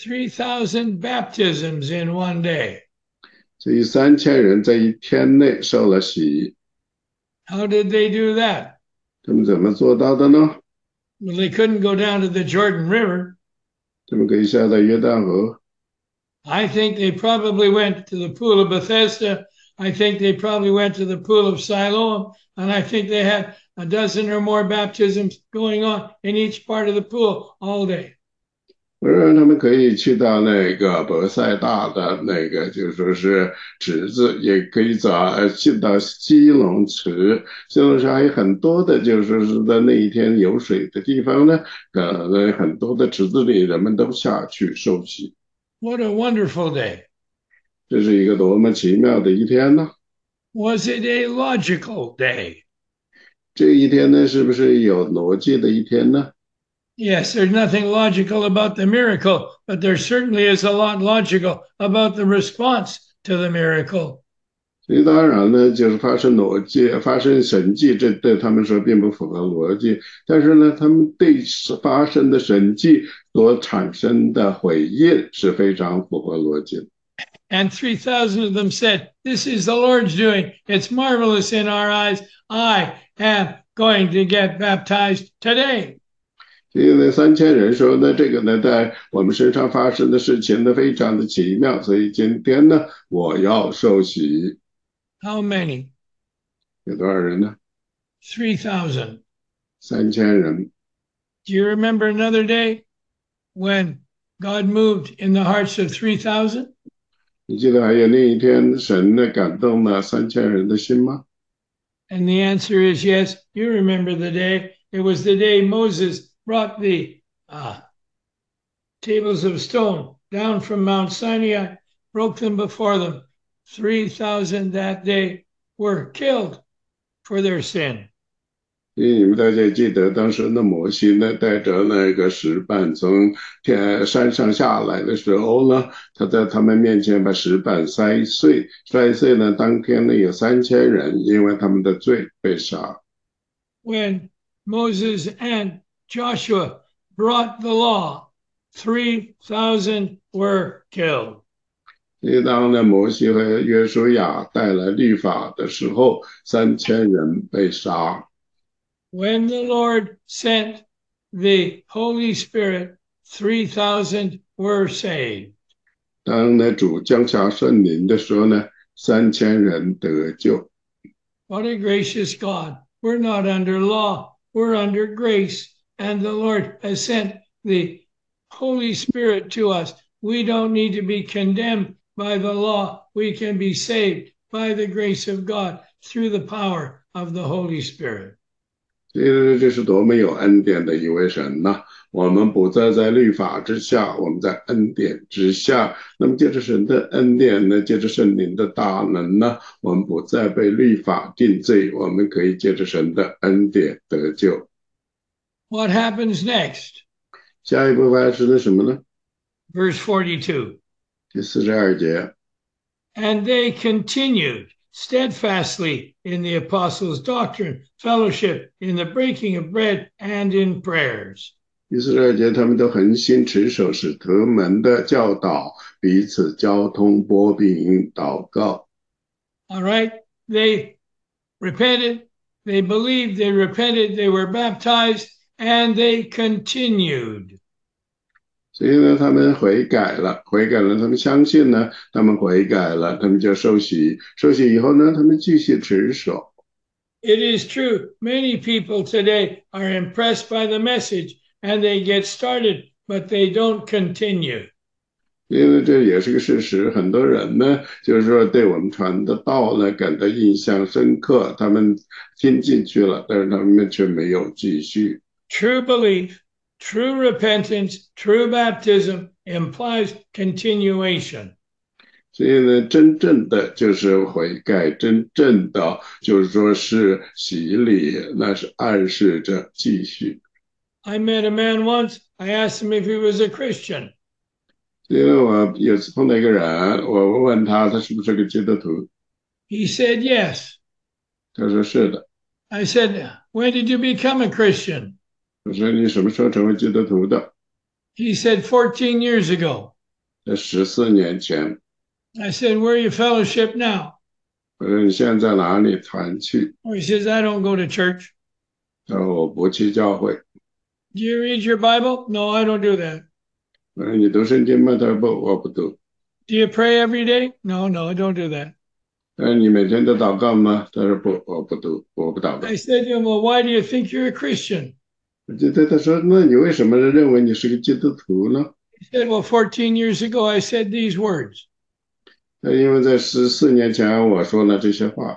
3,000 baptisms in one day. 所以3000人在一天内受了洗。 How did they do that? 他们怎么做到的呢？ Well, they couldn't go down to the Jordan River. 他们可以下到约旦河。 I think they probably went to the pool of Bethesda. I think they probably went to the pool of Siloam. And I think they had a dozen or more baptisms going on in each part of the pool all day. 我认为他们可以去到那个伯赛大的那个，就说是池子，也可以去到基隆池。基隆池还有很多的，就是说是在那一天有水的地方呢，很多的池子里人们都下去受洗。 What a wonderful day. 这是一个多么奇妙的一天呢？ Was it a logical day? 这一天呢，是不是有逻辑的一天呢？ Yes, there's nothing logical about the miracle, but there certainly is a lot logical about the response to the miracle. 所以当然呢，就是发生神迹，这对他们说并不符合逻辑。但是呢，他们对发生的神迹所产生的回应是非常符合逻辑的。 And 3,000 of them said, this is the Lord's doing. It's marvelous in our eyes. I am going to get baptized today. 所以呢，3000人说呢，这个呢，在我们身上发生的事情呢，非常的奇妙，所以今天呢，我要受洗。 How many? 有多少人呢？ 3,000. 3000人。 Do you remember another day when God moved in the hearts of 3,000? 你记得还有另一天，神呢感动了3000人的心吗？ And the answer is yes. You remember the day. It was the day Moses brought the tables of stone down from Mount Sinai, broke them before them. 3,000 that day were killed for their sin. 因为你们大家记得，当时的摩西呢，带着那个石板从山上下来的时候呢，他在他们面前把石板摔碎，摔碎呢，当天呢有3000人因为他们的罪被杀。 When Moses and Joshua brought the law, 3,000 were killed. 因为当呢摩西和约书亚带来律法的时候，3000人被杀。 When the Lord sent the Holy Spirit, 3,000 were saved. 当呢主降下圣灵的时候呢，3000人得救。 What a gracious God. We're not under law, we're under grace. And the Lord has sent the Holy Spirit to us. We don't need to be condemned by the law. We can be saved by the grace of God through the power of the Holy Spirit. 这是多么有恩典的一位神呐！我们不再在律法之下，我们在恩典之下。那么借着神的恩典呢，借着圣灵的大能呢，我们不再被律法定罪，我们可以借着神的恩典得救。 What happens next? 下一步发生了什么呢？ Verse 42. 第42节。 And they continued steadfastly in the apostles' doctrine, fellowship, in the breaking of bread, and in prayers. 第42节，他们都恒心持守使徒们的教导，彼此交通、擘饼、祷告。 All right, they repented, they believed, they repented, they were baptized, and they continued. 所以呢，他们悔改了，他们相信呢，他们悔改了，他们就受洗，受洗以后呢，他们继续持守。 It is true, many people today are impressed by the message and they get started, but they don't continue. 因为这也是个事实，很多人呢，就是说对我们传的道呢感到印象深刻，他们听进去了，但是他们却没有继续。 True belief, true repentance, true baptism implies continuation. 所以呢，真正的就是悔改，真正的就是说是洗礼，那是暗示着继续。 I met a man once. I asked him if he was a Christian. 因为我有次碰到一个人，我问他是不是个基督徒， He said yes. 他说是的。 I said, when did you become a Christian? 我说你什么时候成为基督徒的？ He said 14 years ago. 在14年前。 I said, where are you fellowship now? 我说你现在哪里团去？ He says, I don't go to church. 他说我不去教会。 Do you read your Bible? No, I don't do that. 我说你读圣经吗？他说不，我不读。 Do you pray every day? No, I don't do that. 你每天都祷告吗？他说不，我不读，我不祷告。 I said to him, well, why do you think you're a Christian? 我觉得他说，那你为什么认为你是个基督徒呢？ He said, well, 14 years ago, I said these words. 因为在14年前我说了这些话。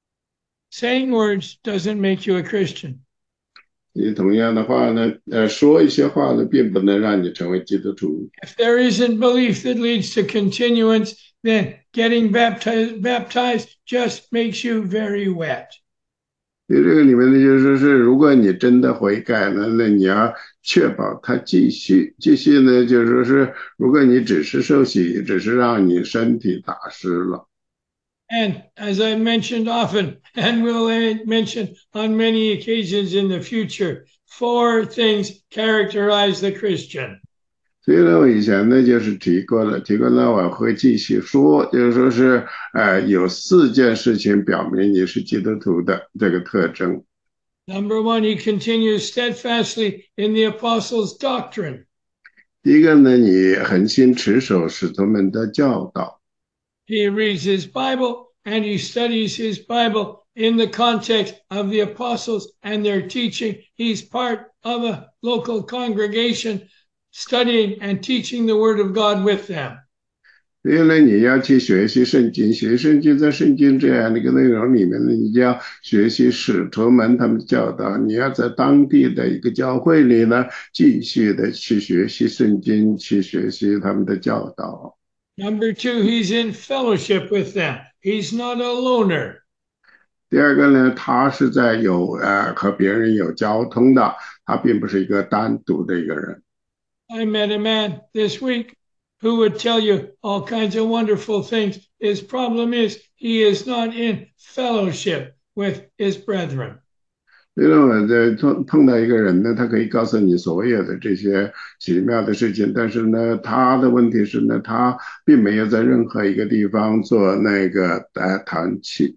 Saying words doesn't make you a Christian. 你同样的话呢，说一些话呢，并不能让你成为基督徒。 If there isn't belief that leads to continuance, then getting baptized just makes you very wet. 所以这个里面呢，就是说，如果你真的悔改了，那你要确保它继续。继续呢，就是说是，如果你只是受洗，只是让你身体打湿了。 And as I mentioned often, and will mention on many occasions in the future, 4 things characterize the Christian. 所以呢，我以前呢就是提过了，我会继续说，就是说是，有4件事情表明你是基督徒的这个特征。 Number 1, he continues steadfastly in the apostles' doctrine. 第一个呢，你恒心持守使徒们的教导。 He reads his Bible and he studies his Bible in the context of the apostles and their teaching, he's part of a local congregation studying and teaching the word of God with them. 因为你要去学习圣经，学圣经，在圣经这样的一个内容里面呢，你就要学习使徒们他们教导，你要在当地的一个教会里呢，继续的去学习圣经，去学习他们的教导。 Number two, he's in fellowship with them. He's not a loner. 第二个呢，他是在和别人有交通的，他并不是一个单独的一个人。 I met a man this week who would tell you all kinds of wonderful things. His problem is he is not in fellowship with his brethren. 因为我在碰到一个人呢，他可以告诉你所有的这些奇妙的事情，但是呢，他的问题是呢，他并没有在任何一个地方做那个团契。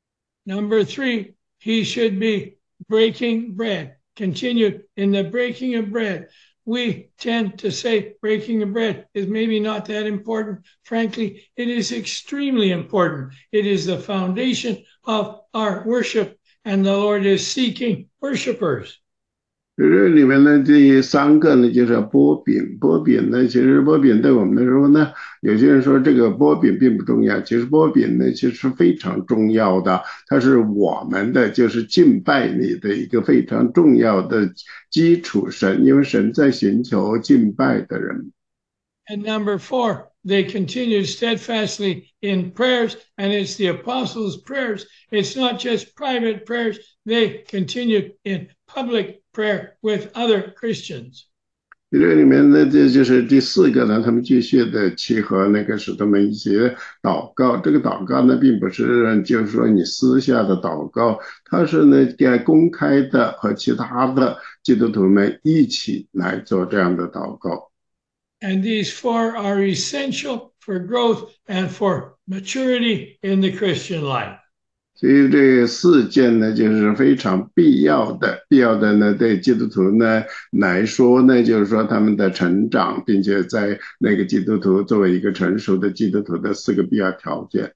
Number three, he should be breaking bread. Continue in the breaking of bread. We tend to say breaking of bread is maybe not that important. Frankly, it is extremely important. It is the foundation of our worship, and the Lord is seeking worshipers. 这里面呢，第三个呢，就是剥饼。剥饼呢，其实剥饼对我们来说呢，有些人说这个剥饼并不重要，其实剥饼呢，其实非常重要的，它是我们的就是敬拜里的一个非常重要的基础神，因为神在寻求敬拜的人。 And number four, they continued steadfastly in prayers, and it's the apostles' prayers. It's not just private prayers. They continued in public prayer with other Christians. 这里面呢，这就是第四个呢，他们继续的去和那个使徒们一起祷告。这个祷告呢，并不是就是说你私下的祷告，它是呢在公开的和其他的基督徒们一起来做这样的祷告。 And these four are essential for growth and for maturity in the Christian life. 所以这四件呢，就是非常必要的。必要的呢，对基督徒呢来说呢，就是说他们的成长，并且在那个基督徒作为一个成熟的基督徒的四个必要条件。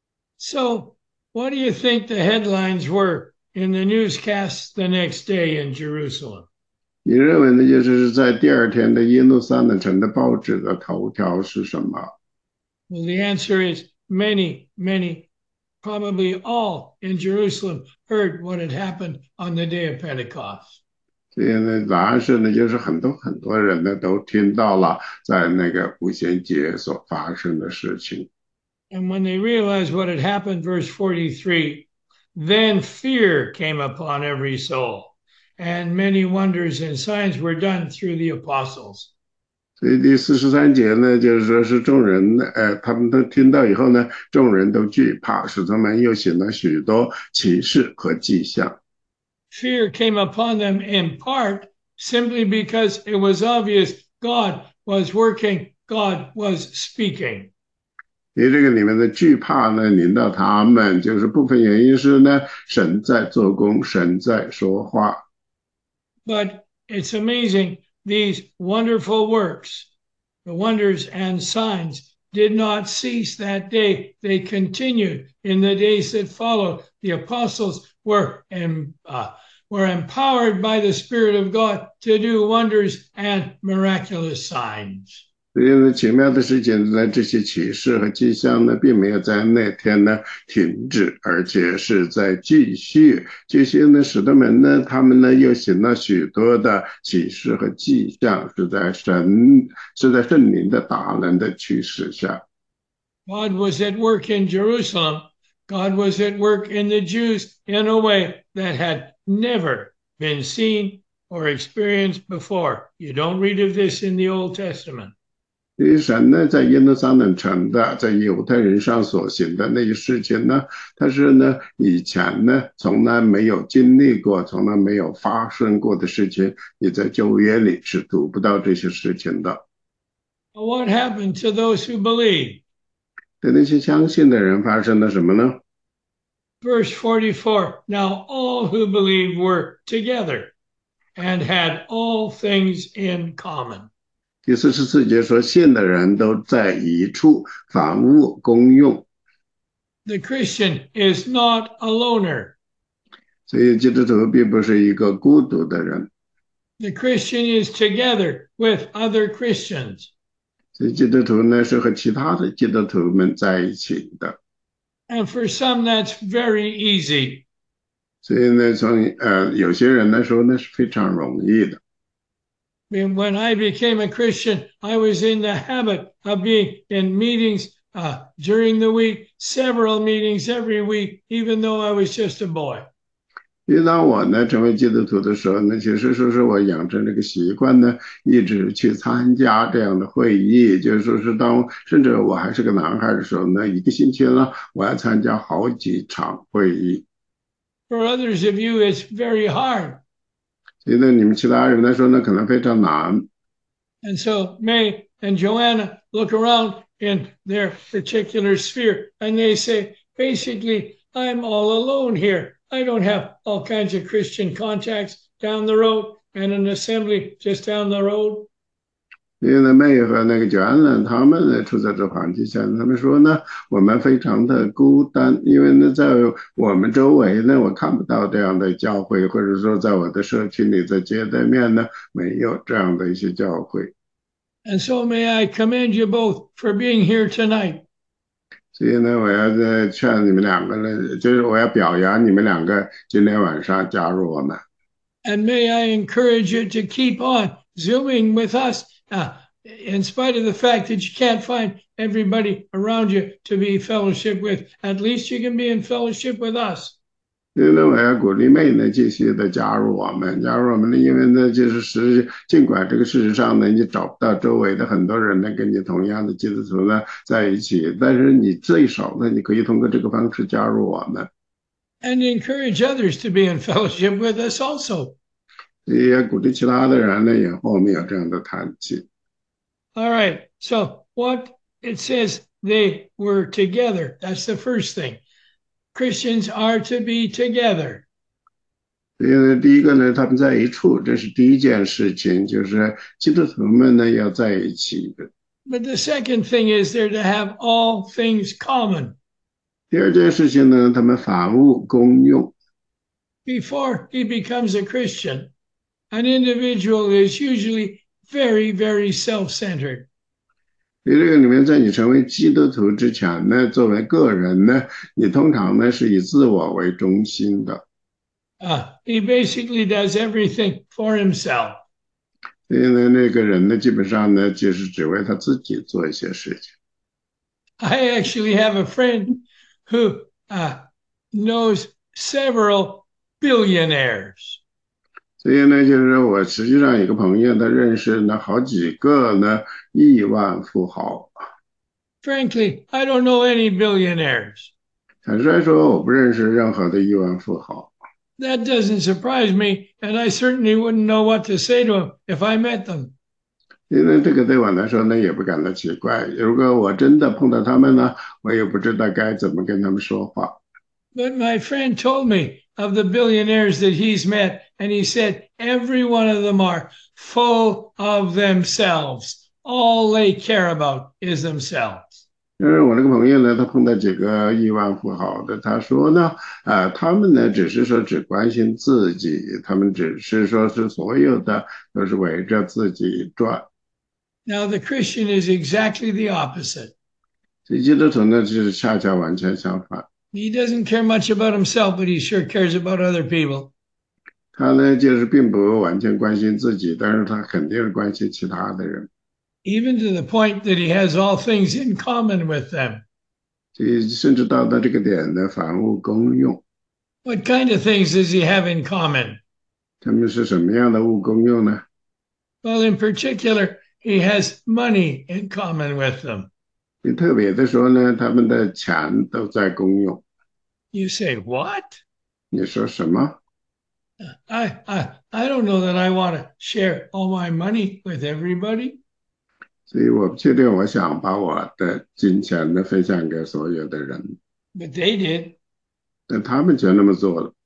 So, what do you think the headlines were in the newscasts the next day in Jerusalem? 你认为呢？就是在第二天的耶路撒冷城的报纸的头条是什么？ Well, the answer is many, many, probably all in Jerusalem heard what had happened on the day of Pentecost. 所以呢，答案是呢，就是很多人呢都听到了在那个五旬节所发生的事情。 And when they realized what had happened, verse 43, then fear came upon every soul, and many wonders and signs were done through the apostles. 所以第43节呢，就是说是众人，他们都听到以后呢，众人都惧怕，使他们又行了许多奇事和迹象。 Fear came upon them in part simply because it was obvious God was working, God was speaking. 因为这个里面的惧怕呢，临到他们，就是部分原因是呢，神在做工，神在说话。 But it's amazing, these wonderful works, the wonders and signs, did not cease that day. They continued in the days that followed. The apostles were empowered by the Spirit of God to do wonders and miraculous signs. 因为奇妙的事情呢，这些启示和迹象呢，并没有在那天呢停止，而且是在继续。这些呢，使徒们呢，他们呢又行了许多的启示和迹象，是在圣灵的大能的驱使下。 God was at work in Jerusalem. God was at work in the Jews in a way that had never been seen or experienced before. You don't read of this in the Old Testament. 因为神呢，在耶路撒冷城的，在犹太人上所行的那些事情呢，它是呢以前呢从来没有经历过、从来没有发生过的事情，你在旧约里是读不到这些事情的。 What happened to those who believe? 对那些相信的人发生了什么呢？ Verse 44, now all who believed were together and had all things in common. 第44节说，信的人都在一处，房屋公用。 The Christian is not a loner. 所以基督徒并不是一个孤独的人， The Christian is together with other Christians. 所以基督徒呢是和其他的基督徒们在一起的。 And for some, that's very easy. 所以呢，从有些人来说呢是非常容易的。 When I became a Christian, I was in the habit of being in meetings during the week, several meetings every week, even though I was just a boy. 因为当我呢成为基督徒的时候呢，其实说是我养成这个习惯呢，一直去参加这样的会议，就是说是甚至我还是个男孩的时候呢，一个星期呢，我要参加好几场会议。 For others of you, it's very hard. 所以呢，你们其他人来说呢，可能非常难。 And so May and Joanna look around in their particular sphere and they say, basically, I'm all alone here. I don't have all kinds of Christian contacts down the road and an assembly just down the road. 因为呢，妹和那个九安呢，他们呢处在这环境下，他们说呢，我们非常的孤单，因为呢，在我们周围呢，我看不到这样的教会，或者说在我的社区里，在街对面呢，没有这样的一些教会。 And so may I commend you both for being here tonight. 所以呢，我要劝你们两个呢，就是我要表扬你们两个今天晚上加入我们。 And may I encourage you to keep on Zooming with us, in spite of the fact that you can't find everybody around you to be fellowship with. At least you can be in fellowship with us. 因为呢，我要鼓励妹呢继续的加入我们呢，因为呢，就是尽管这个事实上呢，你找不到周围的很多人呢跟你同样的基督徒呢在一起，但是你最少呢，你可以通过这个方式加入我们。 And encourage others to be in fellowship with us also. 也鼓励其他的人呢，也和我们有这样的团契。 All right. So what it says, they were together. That's the first thing. Christians are to be together. 第一个呢，他们在一处，这是第一件事情，就是基督徒们呢要在一起的。 But the second thing is they're to have all things common. 第二件事情呢，他们凡物公用。 Before he becomes a Christian, an individual is usually very, very self-centered. 这个里面，在你成为基督徒之前呢，作为个人呢，你通常呢是以自我为中心的。 He basically does everything for himself. 所以呢，那个人呢，基本上呢，就是只为他自己做一些事情。 I actually have a friend who knows several billionaires. 所以呢，就是我实际上有个朋友，他认识呢好几个呢亿万富豪。 Frankly, I don't know any billionaires. 坦率说，我不认识任何的亿万富豪。 That doesn't surprise me, and I certainly wouldn't know what to say to them if I met them. 因为这个对我来说呢，也不感到奇怪。如果我真的碰到他们呢，我也不知道该怎么跟他们说话。 But my friend told me of the billionaires that he's met, and he said every one of them are full of themselves. All they care about is themselves. 因为我那个朋友呢，他碰到几个亿万富豪的，他说呢，他们呢只是说只关心自己，他们只是说是所有的都是围着自己转。 Now the Christian is exactly the opposite. 所以基督徒呢，就是恰恰完全相反。 He doesn't care much about himself, but he sure cares about other people. 他呢，就是并不完全关心自己，但是他肯定是关心其他的人。 Even to the point that he has all things in common with them. 所以甚至到这个点呢，凡物公用。 What kind of things does he have in common? 他们是什么样的物公用呢？ Well, in particular, he has money in common with them. 特别的说呢，他们的钱都在公用。 You say, what? 你说什么？ I don't know that I want to share all my money with everybody. 所以我不确定，我想把我的金钱呢分享给所有的人。 But they did. 但他们却那么做了。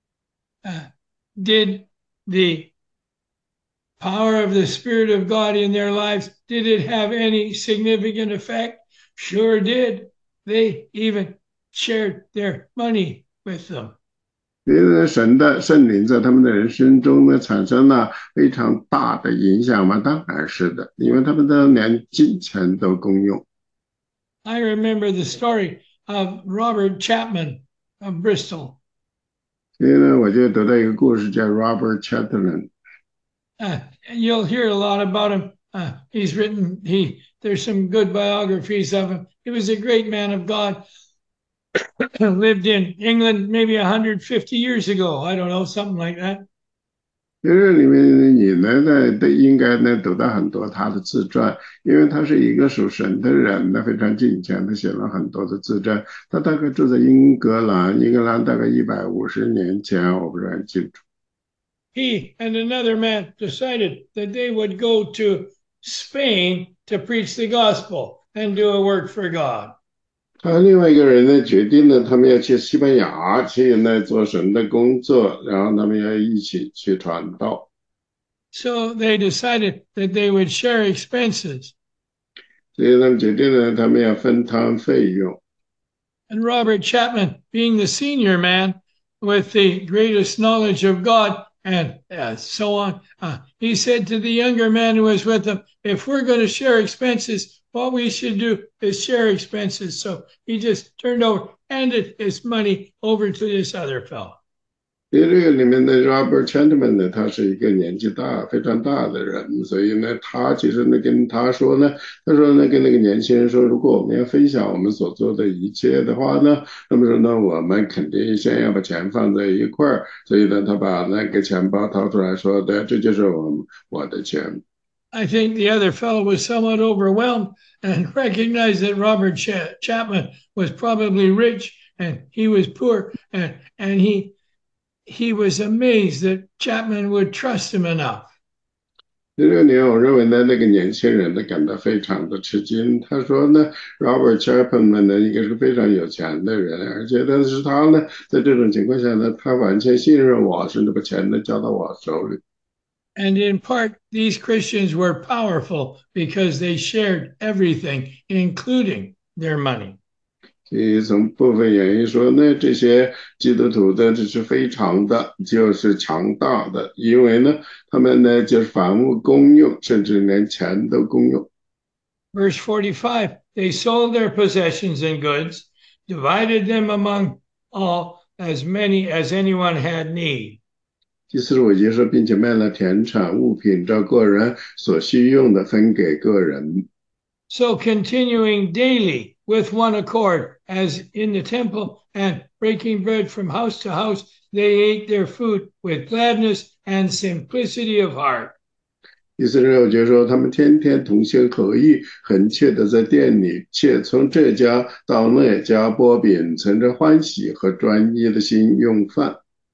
Did the power of the Spirit of God in their lives, did it have any significant effect? Sure did. They even shared their money with them. 因为神的圣灵在他们的人生中呢，产生了非常大的影响吗？当然是的，因为他们都连金钱都公用。 I remember the story of Robert Chapman of Bristol. 所以呢，我就得到一个故事，叫 Robert Chatelain。 And you'll hear a lot about him. He's written. There's some good biographies of him. He was a great man of God. Lived in England maybe 150 years ago. I don't know, something like that. 因为里面你呢，都应该呢读到很多他的自传，因为他是一个属神的人呢，非常敬虔的写了很多的自传。他大概住在英格兰，英格兰大概150年前，我不是很清楚。 He and another man decided that they would go to Spain to preach the gospel and do a work for God. 他另外一个人呢，决定了他们要去西班牙去呢做神的工作，然后他们要一起去传道。 So they decided that they would share expenses. 所以他们决定了他们要分摊费用。 And Robert Chapman, being the senior man with the greatest knowledge of God and so on, he said to the younger man who was with him, if we're going to share expenses, what we should do is share expenses. So he just handed his money over to this other fellow. 因为这个里面的 Robert Chapman 呢，他是一个年纪大、非常大的人，所以呢，他其实呢跟他说呢，他说呢跟那个年轻人说，如果我们要分享我们所做的一切的话呢，那么说呢，我们肯定先要把钱放在一块儿，所以呢，他把那个钱包掏出来说，对，这就是我的钱。 I think the other fellow was somewhat overwhelmed and recognized that Robert Chapman was probably rich and he was poor, and he was amazed that Chapman would trust him enough. 这个年，我认为呢，那个年轻人呢感到非常的吃惊。他说呢，Robert Chapman 呢应该是非常有钱的人，而且但是他呢，在这种情况下呢，他完全信任我，甚至把钱呢交到我手里。 And in part, these Christians were powerful because they shared everything, including their money. 所以从部分原因说呢，这些基督徒的这是非常的，就是强大的，因为呢，他们呢就是房屋公用，甚至连钱都公用。 Verse 45, they sold their possessions and goods, divided them among all as many as anyone had need. 第45节说，并且卖了田产物品，照个人所需用的分给个人。 So continuing daily with one accord, as in the temple, and breaking bread from house to house, they ate their food with gladness and simplicity of heart. 第46节说，他们天天同心合意，恳切的在店里，且从这家到那家剥饼，存着欢喜和专一的心用饭。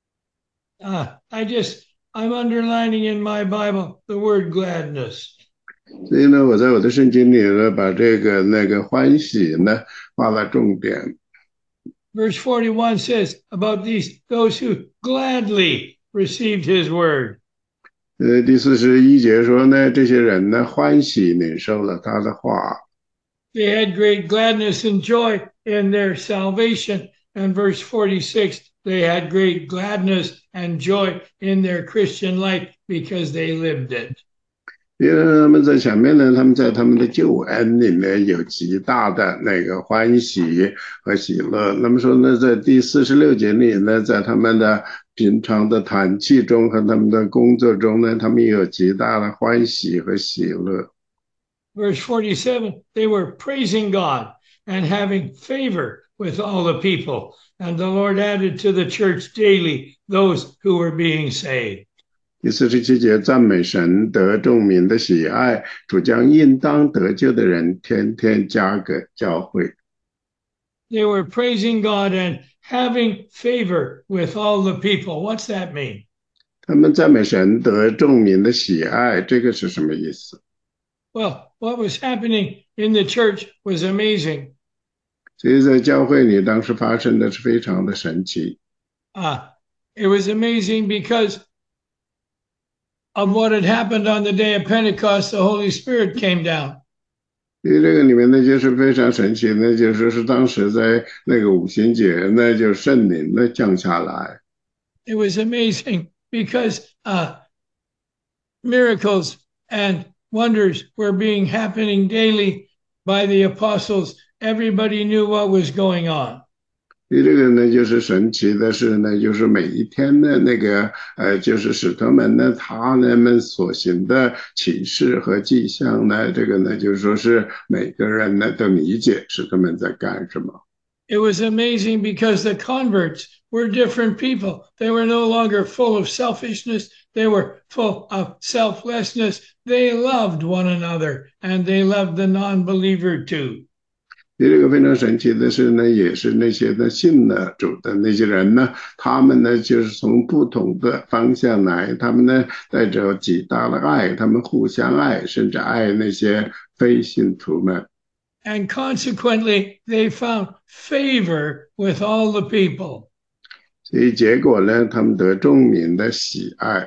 I'm underlining in my Bible the word gladness. 所以呢，我在我的圣经里呢，把这个那个欢喜呢画了重点。 Verse 41 says about those who gladly received his word. 第41节说呢，这些人呢欢喜领受了他的话。 They had great gladness and joy in their salvation. And verse 46, they had great gladness and joy in their Christian life because they lived it. 因为他们在前面呢，他们在他们的救恩里面有极大的那个欢喜和喜乐。那么说呢，在第46节里呢，在他们的平常的团契中和他们的工作中呢，他们有极大的欢喜和喜乐。 Verse 47, they were praising God and having favor with all the people. And the Lord added to the church daily those who were being saved. 第47节，赞美神，得众民的喜爱，主将应当得救的人天天加给教会。 They were praising God and having favor with all the people. What's that mean? 他们赞美神，得众民的喜爱，这个是什么意思？ Well, what was happening in the church was amazing. 所以在教会里，当时发生的是非常的神奇。 It was amazing because of what had happened on the day of Pentecost. The Holy Spirit came down. 因为这个里面呢，就是非常神奇的，就是当时在那个五旬节呢，就圣灵呢降下来。 It was amazing because miracles and wonders were being happening daily by the apostles. Everybody knew what was going on. 因为这个呢，就是神奇的是呢，就是每一天的那个就是使徒们呢，他们所行的启示和迹象呢，这个呢，就是说是每个人呢都理解使徒们在干什么。 It was amazing because the converts were different people. They were no longer full of selfishness. They were full of selflessness. They loved one another and they loved the non believer too. 第二个非常神奇的是呢，也是那些呢信了主的那些人呢，他们呢就是从不同的方向来，他们呢带着极大的爱，他们互相爱，甚至爱那些非信徒们。 And consequently, they found favor with all the people. 所以结果呢，他们得众民的喜爱。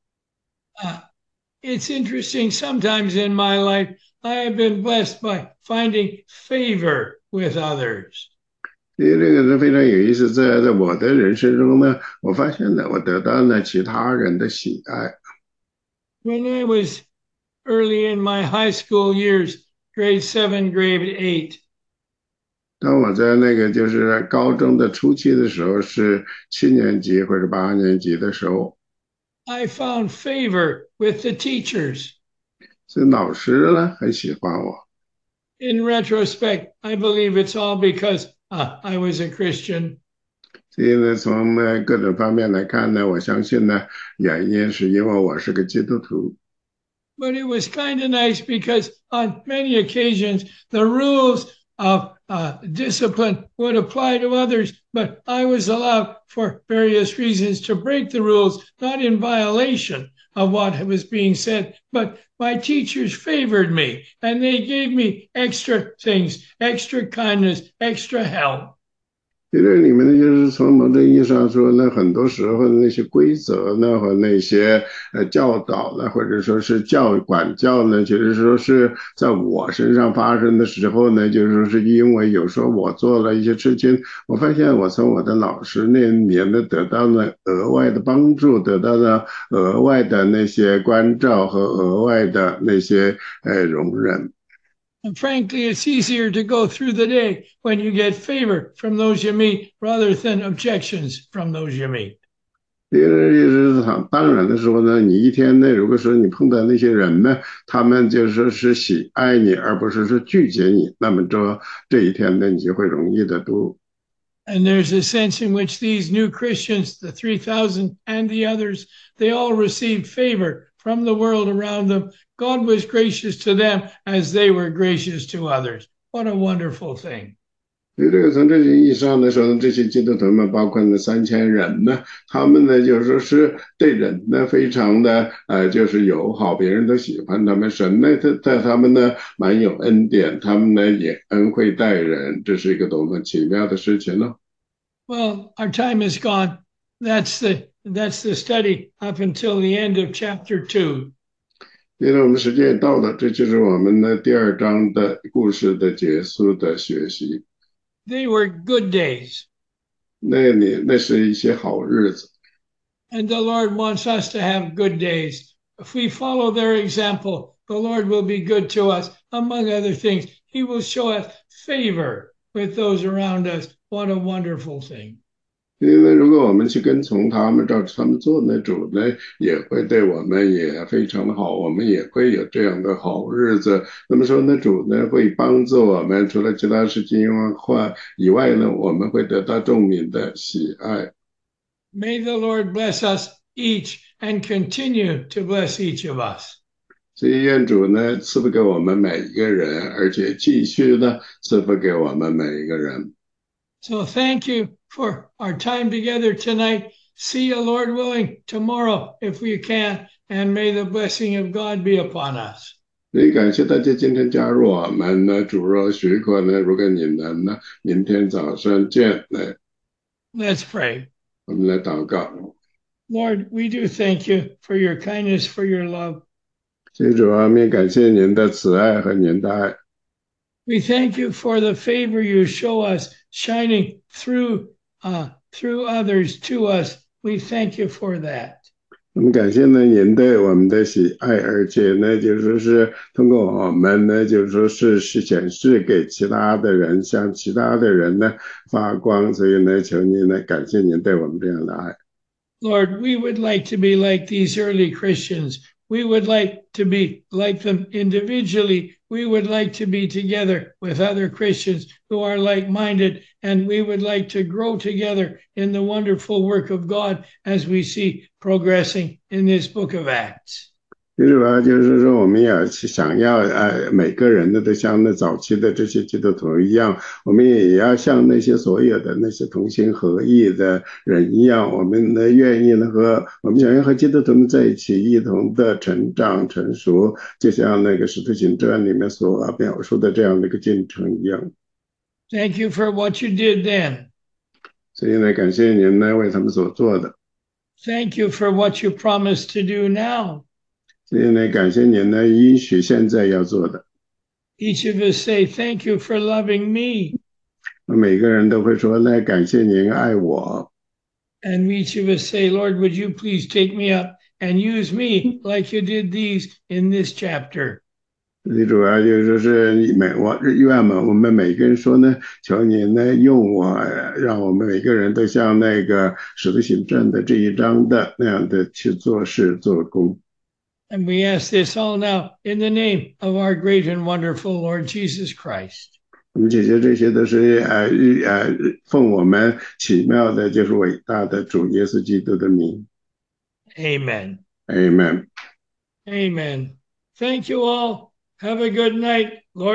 Uh, it's interesting. Sometimes in my life, I have been blessed by finding favor with others. 因为这个是非常有意思，在我的人生中呢，我发现呢，我得到了其他人的喜爱。 When I was early in my high school years, grade 7, grade 8, 当我在那个就是高中的初期的时候，是7年级或者8年级的时候， I found favor with the teachers. 所以老师呢很喜欢我。 In retrospect, I believe it's all because I was a Christian. 所以呢，从各种方面来看呢，我相信呢，原因是因为我是个基督徒。 But it was kind of nice because on many occasions, the rules of discipline would apply to others, but I was allowed for various reasons to break the rules, not in violation of what was being said, but my teachers favored me and they gave me extra things, extra kindness, extra help. 其实里面呢，就是从某种意义上说呢，很多时候那些规则呢和那些教导呢，或者说是管教呢，其实说是在我身上发生的时候呢，就是说是因为有时候我做了一些事情，我发现我从我的老师那里面呢得到了额外的帮助，得到了额外的那些关照和额外的那些容忍。 And frankly, it's easier to go through the day when you get favor from those you meet rather than objections from those you meet. 因为当然的时候呢，你一天内如果说你碰到那些人呢，他们就说是喜爱你，而不是说拒绝你，那么这一天呢，你就会容易的多。 And there's a sense in which these new Christians, the 3,000 and the others, they all received favor from the world around them. God was gracious to them as they were gracious to others. What a wonderful thing. 所以这个从这些意义上来说呢，这些基督徒们，包括那3000人呢，他们呢就说是对人呢非常的就是友好，别人都喜欢他们。神呢，他们呢蛮有恩典，他们呢也恩惠待人，这是一个多么奇妙的事情呢。 Well, our time is gone. That's the study up until the end of chapter 2. 因为我们时间也到了，这就是我们的第2章的故事的结束的学习。 They were good days. 那是一些好日子。 And the Lord wants us to have good days. If we follow their example, the Lord will be good to us. Among other things, He will show us favor with those around us. What a wonderful thing. 因为如果我们去跟从他们，照着他们做呢，主呢也会对我们也非常的好，我们也会有这样的好日子。那么说呢，主呢会帮助我们，除了其他事情以外呢，我们会得到众民的喜爱。 May the Lord bless us each and continue to bless each of us. 所以愿主呢赐福给我们每一个人，而且继续呢赐福给我们每一个人。 So thank you for our time together tonight. See you, Lord willing, tomorrow if we can, and may the blessing of God be upon us. 所以感谢大家今天加入我们呢，主若许可呢，如果你能呢，明天早上见。 Let's pray. 我们来祷告。 Lord, we do thank you for your kindness, for your love. 主啊，我们感谢您的慈爱和您的爱。 We thank you for the favor you show us shining through others to us. We thank you for that. 我们感谢呢您对我们的喜爱，而且呢，就说是通过我们呢，就说是显示给其他的人，向其他的人呢发光。所以呢，求您呢，感谢您对我们这样的爱。 Lord, we would like to be like these early Christians. We would like to be like them individually. We would like to be together with other Christians who are like minded, and we would like to grow together in the wonderful work of God as we see progressing in this book of Acts. 其实吧，就是说，我们也想要，每个人呢都像那早期的这些基督徒一样，我们也要像那些所有的那些同心合意的人一样，我们呢愿意呢我们想要和基督徒们在一起，一同的成长成熟，就像那个《使徒行传》里面所描述的这样的一个进程一样。 Thank you for what you did then. 所以呢，感谢您呢为他们所做的。 Thank you for what you promised to do now. 所以呢，感谢您呢应许现在要做的。 Each of us say, thank you for loving me. 每个人都会说呢，感谢您爱我。 And each of us say, Lord, would you please take me up and use me like you did these in this chapter? 最主要就是说是我们每个人说呢，求您呢用我，让我们每个人都像那个使徒行传的这一章的那样的去做事做工。 And we ask this all now in the name of our great and wonderful Lord Jesus Christ. 我们解决这些都是奉我们奇妙的，就是伟大的主耶稣基督的名。 Amen. Amen. Amen. Thank you all. Have a good night. Lord